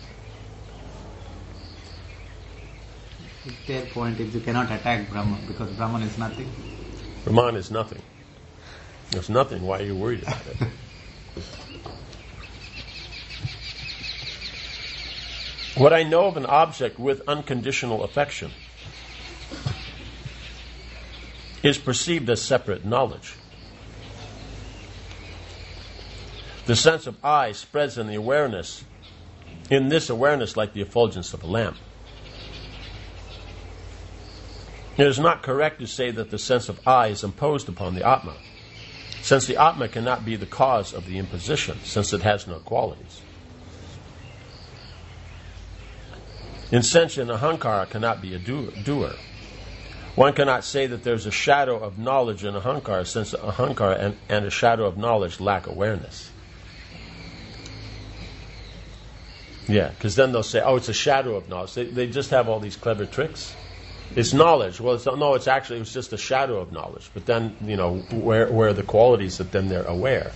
[SPEAKER 4] Their point is you cannot attack Brahman because Brahman is nothing.
[SPEAKER 1] Brahman is nothing. There's nothing. Why are you worried about it? What I know of an object with unconditional affection is perceived as separate knowledge. The sense of I spreads in the awareness, in this awareness like the effulgence of a lamp. It is not correct to say that the sense of I is imposed upon the Atma, since the Atma cannot be the cause of the imposition, since it has no qualities. In sentient, ahankara cannot be a doer. One cannot say that there's a shadow of knowledge in ahankara, since ahankara and, and a shadow of knowledge lack awareness. Yeah, because then they'll say, oh, it's a shadow of knowledge. They, they just have all these clever tricks. It's knowledge. Well, it's, no, it's actually, it was just a shadow of knowledge. But then, you know, where, where are the qualities that then they're aware?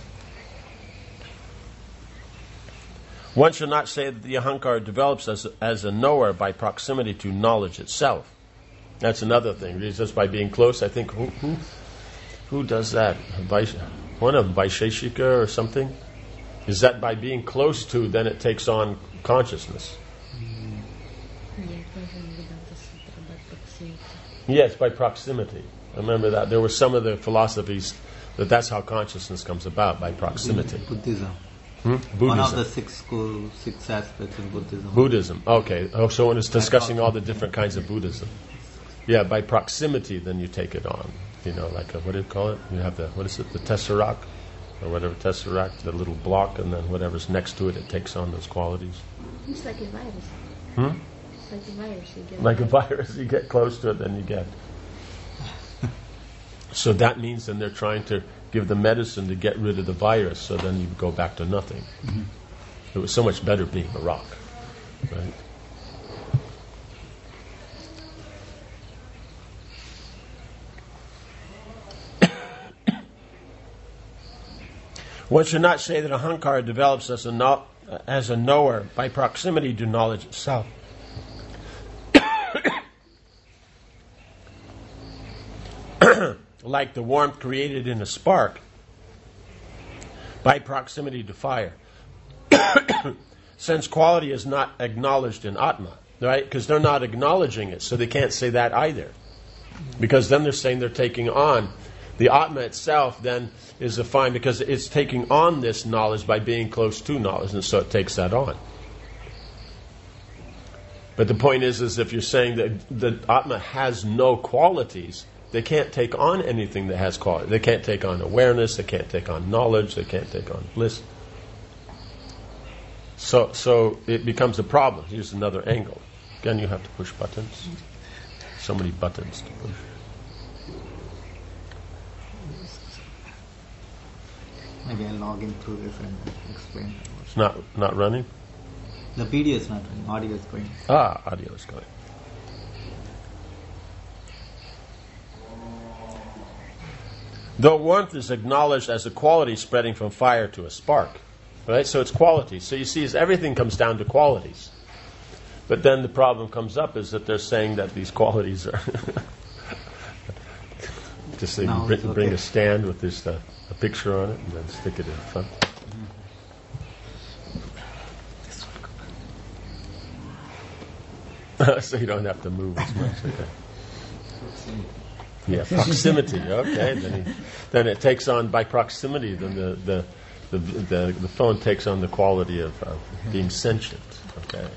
[SPEAKER 1] One should not say that the ahankara develops as, as a knower by proximity to knowledge itself. That's another thing. It's just by being close. I think, who who, who does that? One of Vaisheshika or something? Is that by being close to, then it takes on consciousness? Yes, by proximity. I remember that. There were some of the philosophies that that's how consciousness comes about, by proximity.
[SPEAKER 4] Buddhism.
[SPEAKER 1] Hmm? Buddhism.
[SPEAKER 4] One of the six schools, six aspects in Buddhism.
[SPEAKER 1] Buddhism, okay. Oh, so when it's discussing all the different kinds of Buddhism. Yeah, by proximity, then you take it on. You know, like a, what do you call it? You have the, what is it, the tesseract? Or whatever, tesseract, the little block, and then whatever's next to it, it takes on those qualities.
[SPEAKER 2] It's like a virus.
[SPEAKER 1] Hmm?
[SPEAKER 2] It's like a virus. You get
[SPEAKER 1] Like a virus, you get close to it, then you get. So that means then they're trying to give the medicine to get rid of the virus, so then you go back to nothing. Mm-hmm. It was so much better being a rock, right? One should not say that ahankara develops as a, no, as a knower by proximity to knowledge itself. Like the warmth created in a spark by proximity to fire. Since quality is not acknowledged in Atma, right? Because they're not acknowledging it, so they can't say that either. Because then they're saying they're taking on. The Atma itself then is defined because it's taking on this knowledge by being close to knowledge, and so it takes that on. But the point is, is if you're saying that the Atma has no qualities, they can't take on anything that has quality. They can't take on awareness, they can't take on knowledge, they can't take on bliss. So so it becomes a problem. Here's another angle. Again, you have to push buttons. So many buttons to push.
[SPEAKER 4] Maybe I'll log in through this and explain.
[SPEAKER 1] It's not not running?
[SPEAKER 4] The video is not running, audio is going.
[SPEAKER 1] Ah, audio is going. Though warmth is acknowledged as a quality spreading from fire to a spark, right? So it's qualities. So you see, as everything comes down to qualities. But then the problem comes up is that they're saying that these qualities are just say
[SPEAKER 4] no,
[SPEAKER 1] bring,
[SPEAKER 4] okay.
[SPEAKER 1] bring a stand with this uh, a picture on it and then stick it in front. So you don't have to move as much. Okay. Yeah, proximity. Okay, then he, then it takes on by proximity. Then the the the the, the phone takes on the quality of, of being sentient. Okay.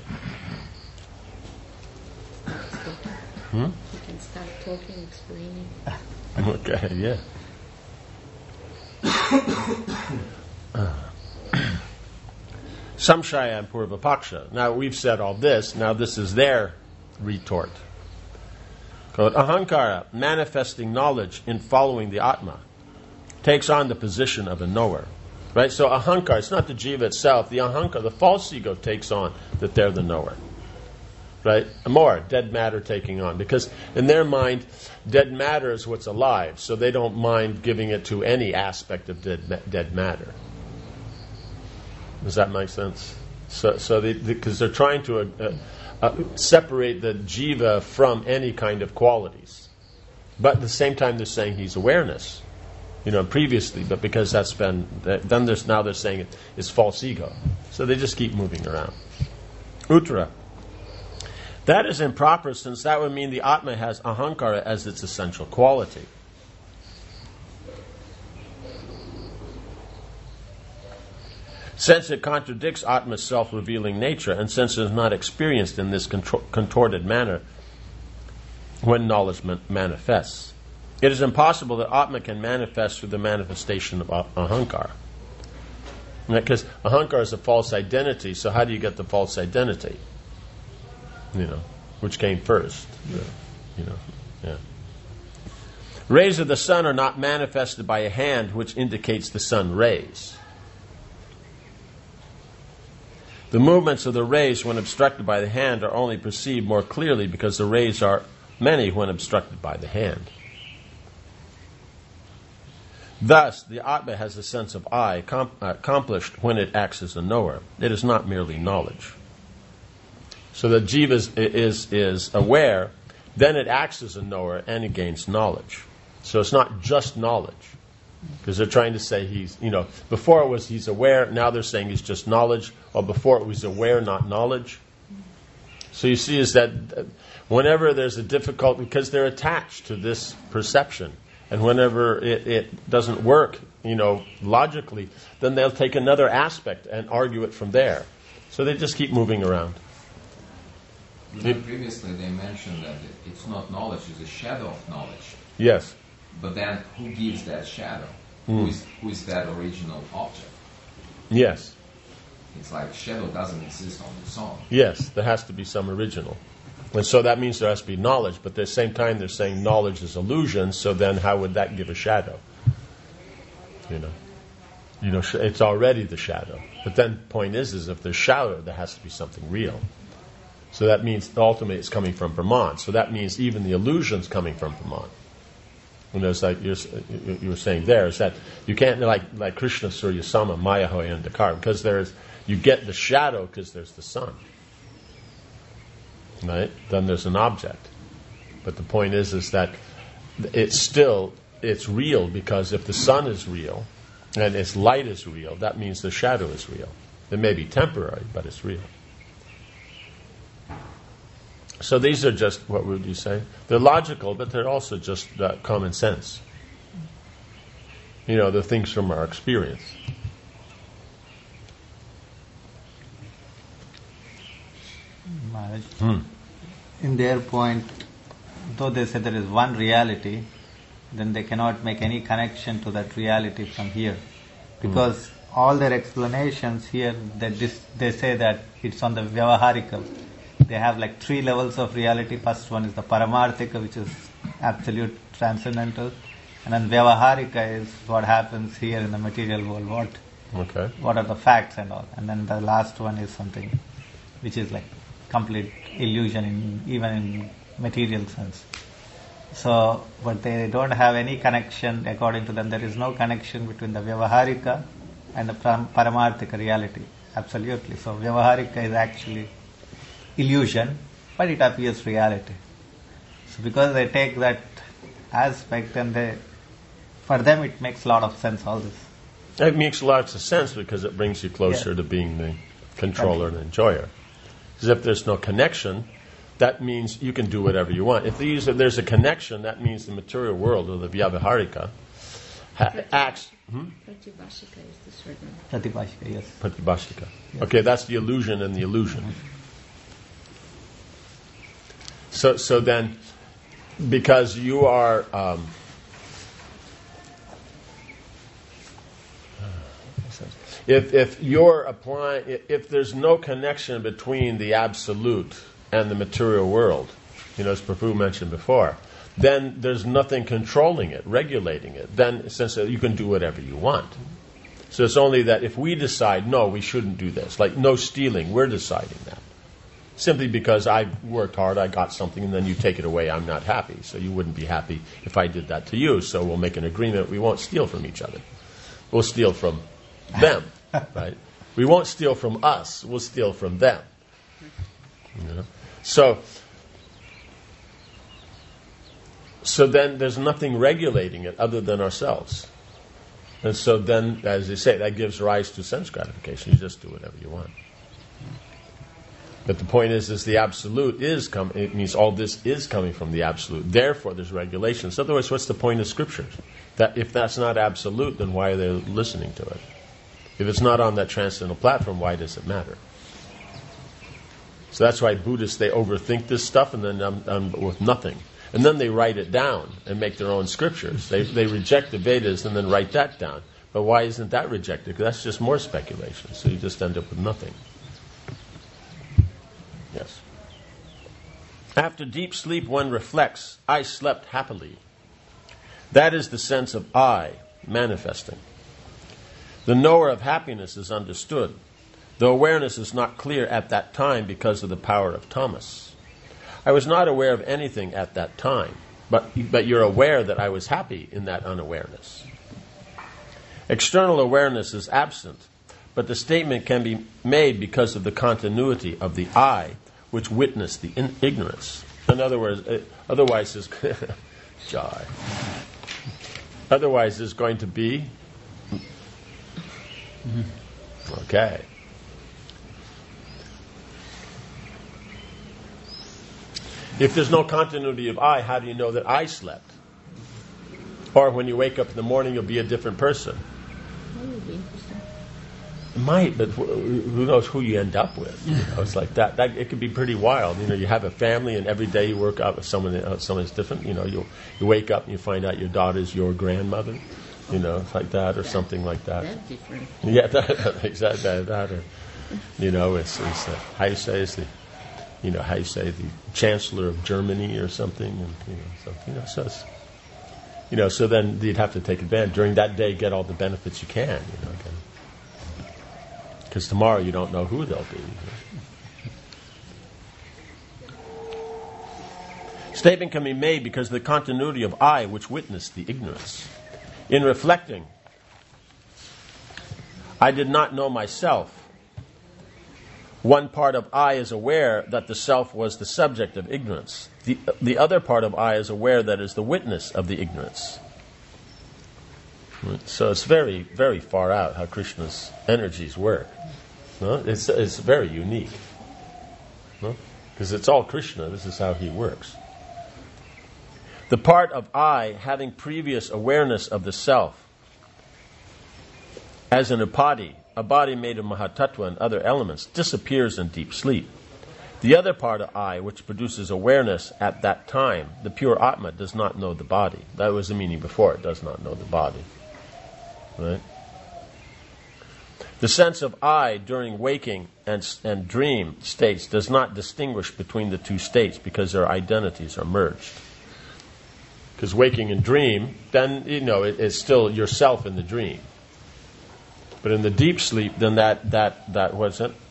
[SPEAKER 1] Hmm?
[SPEAKER 2] You can start talking, explaining.
[SPEAKER 1] Okay. Yeah. uh. Samshaya and Purvapaksha. Now we've said all this. Now this is their retort. Called ahankara, manifesting knowledge in following the Atma, takes on the position of a knower. Right? So ahankara, it's not the jiva itself. The ahankara, the false ego, takes on that they're the knower. Right? More, dead matter taking on. Because in their mind, dead matter is what's alive. So they don't mind giving it to any aspect of dead, dead matter. Does that make sense? So, so they, because they're trying to uh, uh, separate the jiva from any kind of qualities, but at the same time they're saying he's awareness, you know, previously. But because that's been then there's now they're saying it is false ego. So they just keep moving around. Uttara. That is improper, since that would mean the Atma has ahankara as its essential quality. Since it contradicts Atma's self-revealing nature, and since it is not experienced in this contro- contorted manner when knowledge man- manifests, it is impossible that Atma can manifest through the manifestation of ah- ahankara. Because ahankara is a false identity, so how do you get the false identity? You know, which came first? Yeah. You know, yeah. Rays of the sun are not manifested by a hand, which indicates the sun rays. The movements of the rays when obstructed by the hand are only perceived more clearly because the rays are many when obstructed by the hand. Thus, the Atma has a sense of I com- accomplished when it acts as a knower. It is not merely knowledge. So the jiva is, is, is aware, then it acts as a knower, and it gains knowledge. So it's not just knowledge. Because they're trying to say he's, you know, before it was he's aware, now they're saying he's just knowledge, or before it was aware, not knowledge. So you see is that whenever there's a difficulty, because they're attached to this perception, and whenever it, it doesn't work, you know, logically, then they'll take another aspect and argue it from there. So they just keep moving around.
[SPEAKER 3] You know, previously they mentioned that it's not knowledge, it's a shadow of knowledge.
[SPEAKER 1] Yes.
[SPEAKER 3] But then, who gives that shadow?
[SPEAKER 1] Mm.
[SPEAKER 3] Who is who is that original object?
[SPEAKER 1] Yes.
[SPEAKER 3] It's like shadow doesn't exist on its own.
[SPEAKER 1] Yes, there has to be some original. And so that means there has to be knowledge, but at the same time they're saying knowledge is illusion, so then how would that give a shadow? You know, you know, it's already the shadow. But then the point is, is if there's shadow, there has to be something real. So that means ultimately it's coming from Brahman. So that means even the illusion's coming from Brahman. And there's like you're, you were saying there is that you can't like like Krishna Surya Sama Maya Hoya and Dakar, because there's you get the shadow because there's the sun, right? Then there's an object, but the point is is that it's still it's real, because if the sun is real and its light is real, that means the shadow is real. It may be temporary, but it's real. So these are just, what would you say? They're logical, but they're also just uh, common sense. You know, the things from our experience.
[SPEAKER 4] Maharaj,
[SPEAKER 1] Hmm.
[SPEAKER 4] in their point, though they say there is one reality, then they cannot make any connection to that reality from here. Because mm. all their explanations here, that this, they say that it's on the Vyavaharika. They have like three levels of reality. First one is the Paramarthika, which is absolute transcendental. And then Vyavaharika is what happens here in the material world. What,
[SPEAKER 1] okay.
[SPEAKER 4] what are the facts and all. And then the last one is something which is like complete illusion, in, even in material sense. So, but they don't have any connection, according to them. There is no connection between the Vyavaharika and the Paramarthika reality. Absolutely. So, Vyavaharika is actually illusion, but it appears reality. So, because they take that aspect, and they, for them it makes a lot of sense, all this.
[SPEAKER 1] It makes lots of sense because it brings you closer
[SPEAKER 4] yeah.
[SPEAKER 1] to being the controller and enjoyer. Because if there's no connection, that means you can do whatever you want. If, these, if there's a connection, that means the material world, or the Vyavaharika, ha- acts... Hmm?
[SPEAKER 2] Pratibhashika is the third one.
[SPEAKER 4] Pratibhashika, yes.
[SPEAKER 1] Pratibhashika.
[SPEAKER 4] Yes.
[SPEAKER 1] Okay, that's the illusion and the illusion. So, so then, because you are... Um, If if you're applying, if there's no connection between the absolute and the material world, you know, as Prabhu mentioned before, then there's nothing controlling it, regulating it. Then, since you can do whatever you want. So it's only that if we decide, no, we shouldn't do this, like no stealing, we're deciding that. Simply because I worked hard, I got something, and then you take it away, I'm not happy. So you wouldn't be happy if I did that to you. So we'll make an agreement, we won't steal from each other. We'll steal from them. Right? We won't steal from us, we'll steal from them. You know? So, so then there's nothing regulating it other than ourselves. And so then, as they say, that gives rise to sense gratification. You just do whatever you want. But the point is, is the absolute is coming. It means all this is coming from the absolute. Therefore, there's regulations. Otherwise, what's the point of scriptures? That if that's not absolute, then why are they listening to it? If it's not on that transcendental platform, why does it matter? So that's why Buddhists, they overthink this stuff and then um, um, with nothing. And then they write it down and make their own scriptures. They they reject the Vedas and then write that down. But why isn't that rejected? Because that's just more speculation. So you just end up with nothing. Yes. After deep sleep, one reflects, I slept happily. That is the sense of I manifesting. The knower of happiness is understood, though awareness is not clear at that time because of the power of tamas. I was not aware of anything at that time, but, but you're aware that I was happy in that unawareness. External awareness is absent, but the statement can be made because of the continuity of the I, which witnessed the in- ignorance. In other words, uh, otherwise is Jai. Otherwise, there's going to be okay. If there's no continuity of I, how do you know that I slept? Or when you wake up in the morning, you'll be a different person.
[SPEAKER 2] That would be interesting.
[SPEAKER 1] It might, but who knows who you end up with? You know, it's like that. That it could be pretty wild. You know, you have a family, and every day you work out with someone. Uh, someone's different. You know, you you wake up and you find out your daughter's your grandmother. You know, like that or something like that.
[SPEAKER 2] That's different.
[SPEAKER 1] Yeah, that, exactly that. that or, you know, it's, it's uh, how you say it's the, you know, how you say the Chancellor of Germany or something, and you know, so you know, so it's, you know, so then you'd have to take advantage during that day, get all the benefits you can, you know, because tomorrow you don't know who they'll be. You know? Statement can be made because of the continuity of I, which witnessed the ignorance. In reflecting, I did not know myself. One part of I is aware that the self was the subject of ignorance. The, the other part of I is aware that it is the witness of the ignorance. Right? So it's very, very far out how Krishna's energies work. No? It's, it's very unique. No? Because it's all Krishna. This is how he works. The part of I having previous awareness of the self as an upadi, a body made of Mahatattva and other elements, disappears in deep sleep. The other part of I, which produces awareness at that time, the pure Atma, does not know the body. That was the meaning before, it does not know the body. Right? The sense of I during waking and, and dream states does not distinguish between the two states because their identities are merged. Because waking and dream, then, you know, it, it's still yourself in the dream. But in the deep sleep, then that, that, that what's it?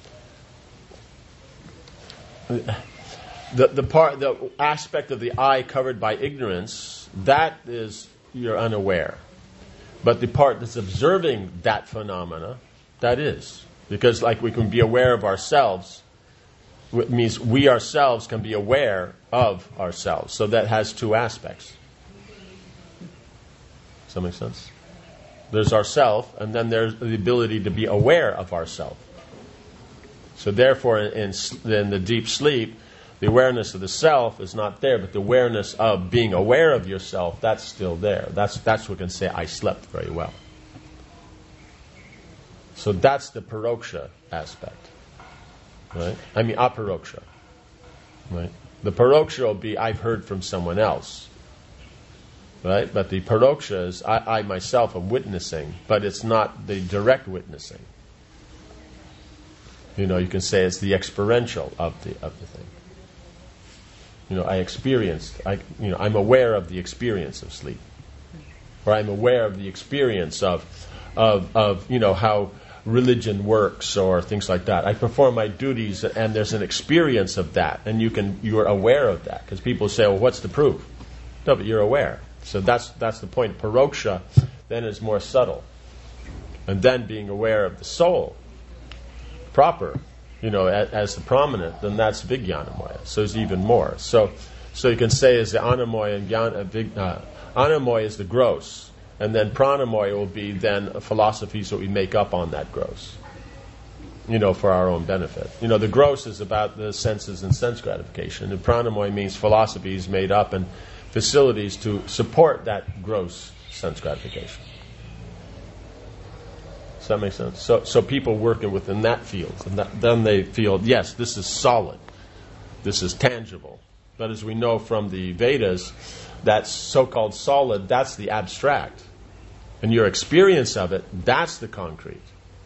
[SPEAKER 1] The, the part, the aspect of the I covered by ignorance, that is, you're unaware. But the part that's observing that phenomena, that is. Because like we can be aware of ourselves, it means we ourselves can be aware of ourselves. So that has two aspects. Does that make sense? There's ourself, and then there's the ability to be aware of ourself. So therefore, in, in, in the deep sleep, the awareness of the self is not there, but the awareness of being aware of yourself, that's still there. That's that's what we can say, I slept very well. So that's the paroksha aspect. Right? I mean, aparoksha. Right? The paroksha will be, I've heard from someone else. Right? But the paroksha is, I, I myself am witnessing, but it's not the direct witnessing. You know, you can say it's the experiential of the of the thing. You know, I experienced, I, you know, I'm aware of the experience of sleep. Or I'm aware of the experience of, of, of, you know, how religion works or things like that. I perform my duties and there's an experience of that, and you can, you're aware of that. Because people say, well, what's the proof? No, but you're aware. So that's that's the point. Paroksha then is more subtle. And then being aware of the soul proper, you know, as, as the prominent, then that's Vijnanamoya. So it's even more. So so you can say is the Anamoya and Jnana, uh, Anamoya is the gross, and then Pranamoya will be then philosophies that we make up on that gross. you know, for our own benefit. You know, the gross is about the senses and sense gratification. And pranamoi means philosophies made up and facilities to support that gross sense gratification. Does that make sense? So, so people working within that field, and that, then they feel, yes, this is solid, this is tangible. But as we know from the Vedas, that so-called solid, that's the abstract. And your experience of it, that's the concrete.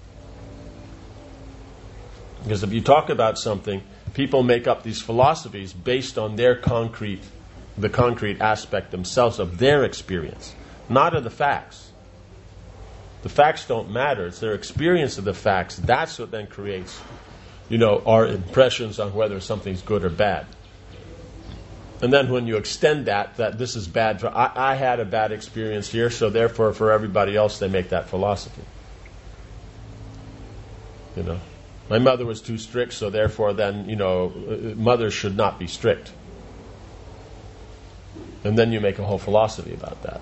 [SPEAKER 1] Because if you talk about something, people make up these philosophies based on their concrete, the concrete aspect themselves of their experience, not of the facts. The facts don't matter. It's their experience of the facts. That's what then creates, you know, our impressions on whether something's good or bad. And then when you extend that, that this is bad, for, I, I had a bad experience here, so therefore for everybody else they make that philosophy. You know, my mother was too strict, so therefore then, you know, mothers should not be strict. And then you make a whole philosophy about that.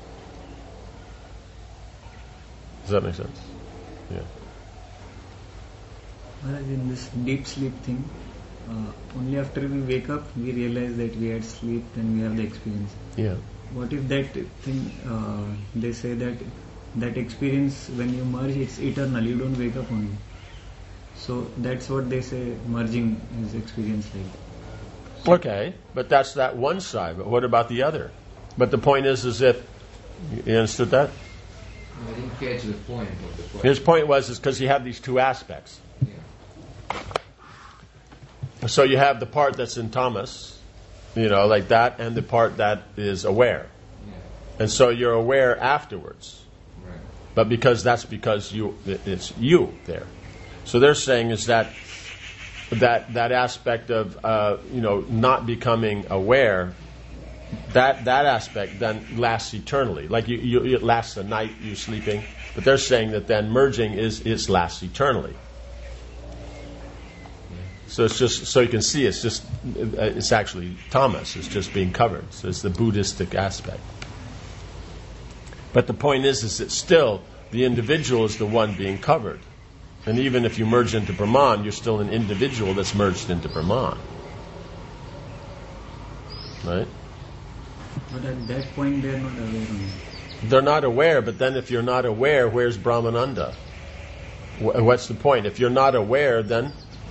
[SPEAKER 1] Does that make sense? Yeah.
[SPEAKER 5] Well, in this deep sleep thing, uh, only after we wake up we realize that we had sleep and we have the experience.
[SPEAKER 1] Yeah.
[SPEAKER 5] What if that thing, uh, they say that that experience when you merge, it's eternal, you don't wake up only. So that's what they say merging is experience like.
[SPEAKER 1] Okay, but that's that one side. But what about the other? But the point is, is if you understood that?
[SPEAKER 3] I didn't catch the point of the question.
[SPEAKER 1] His point was, is because you have these two aspects.
[SPEAKER 3] Yeah.
[SPEAKER 1] So you have the part that's in tamas, you know, like that, and the part that is aware.
[SPEAKER 3] Yeah.
[SPEAKER 1] And so you're aware afterwards.
[SPEAKER 3] Right.
[SPEAKER 1] But because that's because you, it's you there. So they're saying is that that that aspect of uh, you know, not becoming aware, that that aspect then lasts eternally. Like you, you it lasts a night you sleeping, but they're saying that then merging is is lasts eternally. So it's just so you can see it's just it's actually tamas. It's just being covered. So it's the Buddhistic aspect. But the point is, is that still the individual is the one being covered. And even if you merge into Brahman, you're still an individual that's merged into Brahman. Right?
[SPEAKER 5] But at that point they are not aware of it.
[SPEAKER 1] They're not aware, but then if you're not aware, where's Brahmananda? Wh- What's the point? If you're not aware, then...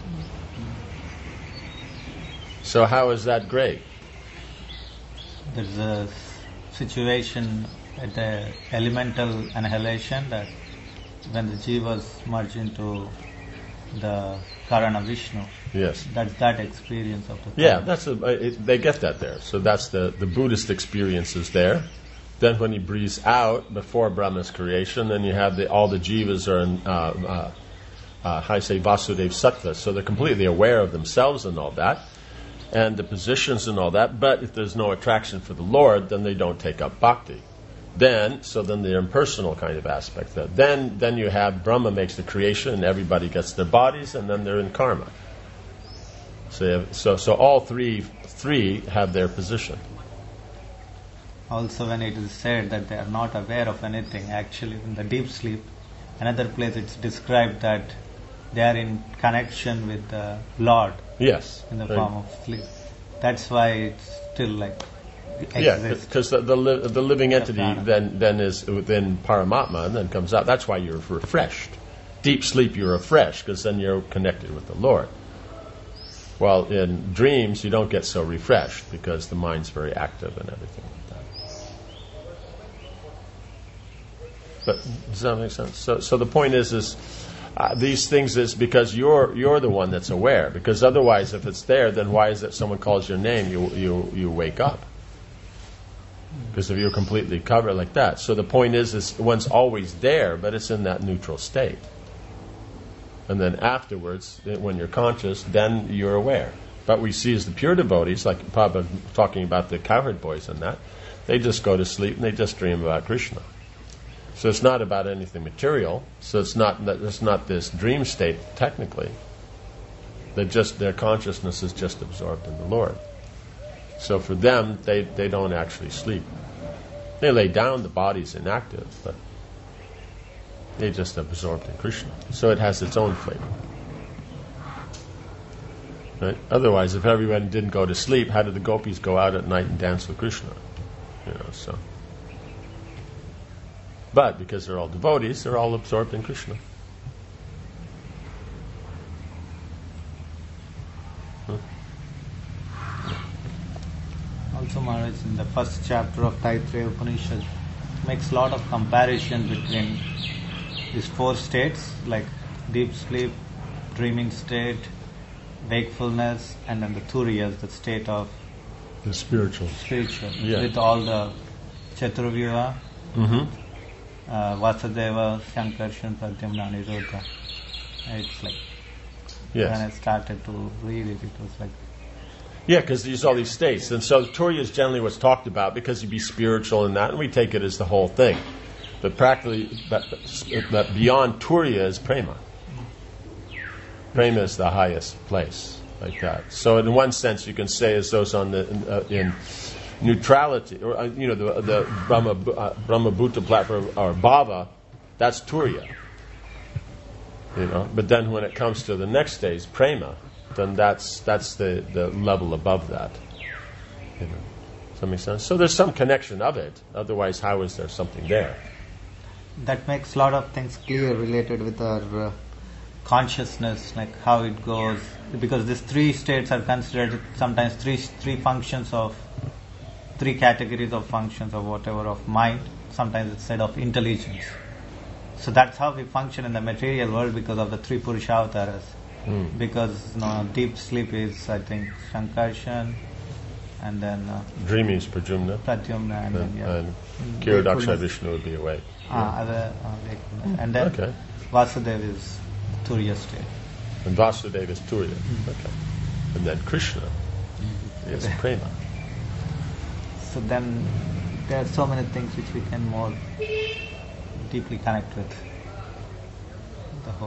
[SPEAKER 1] So how is that great?
[SPEAKER 4] There's a situation at the elemental annihilation that when the jivas merge into the Karana Vishnu,
[SPEAKER 1] Yes.
[SPEAKER 4] that's that experience of the
[SPEAKER 1] Yeah,
[SPEAKER 4] Karana.
[SPEAKER 1] that's a, it, they get that there. So that's the, the Buddhist experience is there. Then when he breathes out before Brahma's creation, then you have the, all the jivas are in, uh, uh, uh, how I say, Vasudev Sattva. So they're completely aware of themselves and all that, and the positions and all that. But if there's no attraction for the Lord, then they don't take up bhakti. Then, so then the impersonal kind of aspect. That then, then you have Brahma makes the creation, and everybody gets their bodies, and then they're in karma. So, you have, so, so all three, three have their position.
[SPEAKER 4] Also when it is said that they are not aware of anything, actually in the deep sleep, another place it's described that they are in connection with the Lord
[SPEAKER 1] Yes.
[SPEAKER 4] in the
[SPEAKER 1] Right.
[SPEAKER 4] form of sleep. That's why it's still like
[SPEAKER 1] Yeah,
[SPEAKER 4] exists.
[SPEAKER 1] because the, the, li- the living entity
[SPEAKER 4] prana.
[SPEAKER 1] then, then is within Paramatma and then comes out. That's why you're refreshed. Deep sleep, you're refreshed because then you're connected with the Lord. While in dreams, you don't get so refreshed because the mind's very active and everything like that. But does that make sense? So, so the point is, is uh, these things is because you're you're the one that's aware. Because otherwise, if it's there, then why is it someone calls your name, you you you wake up? Because if you're completely covered like that. So the point is, is one's always there, but it's in that neutral state. And then afterwards, when you're conscious, then you're aware. But we see as the pure devotees, like Prabhupada talking about the cowherd boys and that, they just go to sleep and they just dream about Krishna. So it's not about anything material. So it's not it's not this dream state technically. They just their consciousness is just absorbed in the Lord. So for them, they, they don't actually sleep. They lay down, the body's inactive, but they just absorbed in Krishna. So it has its own flavor. Right? Otherwise, if everyone didn't go to sleep, how did the gopis go out at night and dance with Krishna? You know, so. But because they're all devotees, they're all absorbed in Krishna. Huh?
[SPEAKER 4] Also, Maharaj, in the first chapter of Taittiriya Upanishad, makes a lot of comparison between these four states, like deep sleep, dreaming state, wakefulness, and then the Turiyas, the state of
[SPEAKER 1] the spiritual.
[SPEAKER 4] Spiritual,
[SPEAKER 1] yeah.
[SPEAKER 4] with all the Chaturvyuha,
[SPEAKER 1] mm-hmm.
[SPEAKER 4] uh, Vasudeva, Shankarshan, Pradyumna, Nirodha. It's like,
[SPEAKER 1] yes.
[SPEAKER 4] when I started to read it, it was like,
[SPEAKER 1] yeah, because there's all these states. And so Turiya is generally what's talked about because you be spiritual in that, and we take it as the whole thing. But practically, but, but beyond Turiya is Prema. Prema is the highest place, like that. So in one sense, you can say as those on the in, uh, in neutrality, or uh, you know, the the Brahma uh, Brahma Bhuta platform or Bhava, that's Turiya. You know, but then when it comes to the next stage, Prema, then that's that's the, the level above that. You know, does that make sense? So there's some connection of it. Otherwise, how is there something there?
[SPEAKER 4] That makes a lot of things clear related with our uh, consciousness, like how it goes. Because these three states are considered sometimes three three functions of, three categories of functions of whatever of mind. Sometimes it's said of intelligence. So that's how we function in the material world because of the three Purushavataras. Mm. Because you know, deep sleep is, I think, Shankarshan, and then uh,
[SPEAKER 1] dreaming is Pradyumna,
[SPEAKER 4] Pradyumna, and, and then yeah,
[SPEAKER 1] and Kiradakshaya Vishnu would be awake.
[SPEAKER 4] Ah, other, uh, and then
[SPEAKER 1] okay.
[SPEAKER 4] Vasudeva is Turiya state.
[SPEAKER 1] And Vasudeva is Turiya. Mm. Okay. And then Krishna mm. is Prema.
[SPEAKER 4] So then there are so many things which we can more deeply connect with the whole.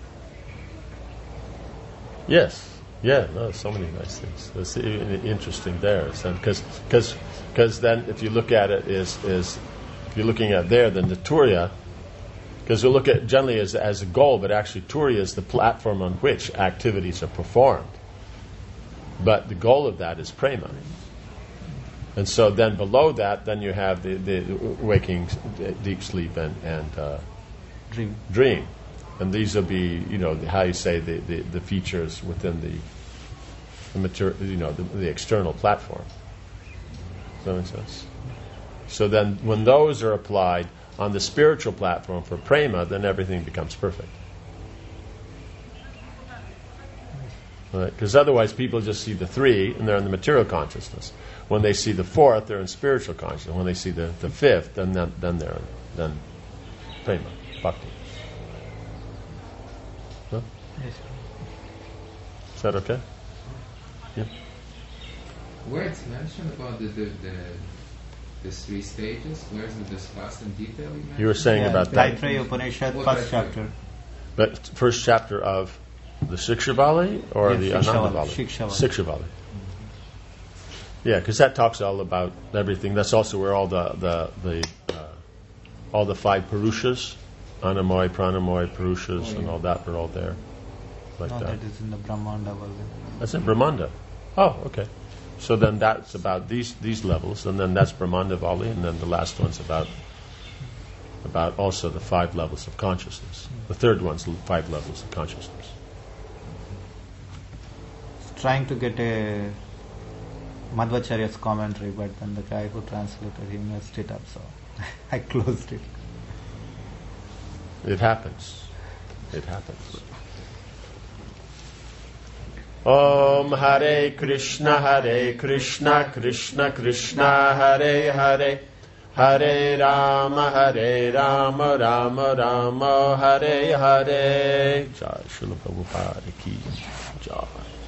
[SPEAKER 1] Yes, yeah, no, so many nice things. It's interesting there, because because because then if you look at it is is if you're looking at there, then the Turiya, because we look at generally as as a goal, but actually Turiya is the platform on which activities are performed. But the goal of that is Prema, and so then below that, then you have the, the waking, deep sleep, and and uh,
[SPEAKER 4] dream.
[SPEAKER 1] Dream. And these will be, you know, the, how you say the, the, the features within the, the mater, you know, the, the external platform. Does that make sense? So then, when those are applied on the spiritual platform for Prema, then everything becomes perfect. Right? Because otherwise, people just see the three, and they're in the material consciousness. When they see the fourth, they're in spiritual consciousness. When they see the, the fifth, then then, then they're then Prema, Bhakti. Huh?
[SPEAKER 4] Yes.
[SPEAKER 1] Is that okay? Yeah.
[SPEAKER 3] Where it's mentioned about the the, the, the three stages, where is it discussed in detail? You,
[SPEAKER 1] you were saying
[SPEAKER 4] yeah,
[SPEAKER 1] about that.
[SPEAKER 4] Taittiriya Upanishad,
[SPEAKER 3] What
[SPEAKER 4] first
[SPEAKER 3] Taittiriya?
[SPEAKER 4] chapter.
[SPEAKER 1] But first chapter of the Shikshavali or
[SPEAKER 4] Yes,
[SPEAKER 1] the
[SPEAKER 4] Shikshavali,
[SPEAKER 1] Anandavali?
[SPEAKER 4] Shikshavali.
[SPEAKER 1] Shikshavali. Yeah, because that talks all about everything. That's also where all the the, the uh, all the five Purushas, Anamoy, Pranamoy, Purushas, oh, yeah. and all that are all there. Like
[SPEAKER 4] no,
[SPEAKER 1] that.
[SPEAKER 4] that is in the Brahmanda.
[SPEAKER 1] That's in Brahmanda. Oh, okay. So then that's about these these levels, and then that's Brahmanda Vali, and then the last one's about about also the five levels of consciousness. The third one's the five levels of consciousness.
[SPEAKER 4] Trying to get a Madhvacharya's commentary, but then the guy who translated he messed it up, so I closed it.
[SPEAKER 1] It happens. It happens. Om Hare Krishna Hare Krishna Krishna Krishna Hare Hare Hare Rama Hare Rama Rama Rama Hare Hare. Jai Srila Prabhupada ki Jai.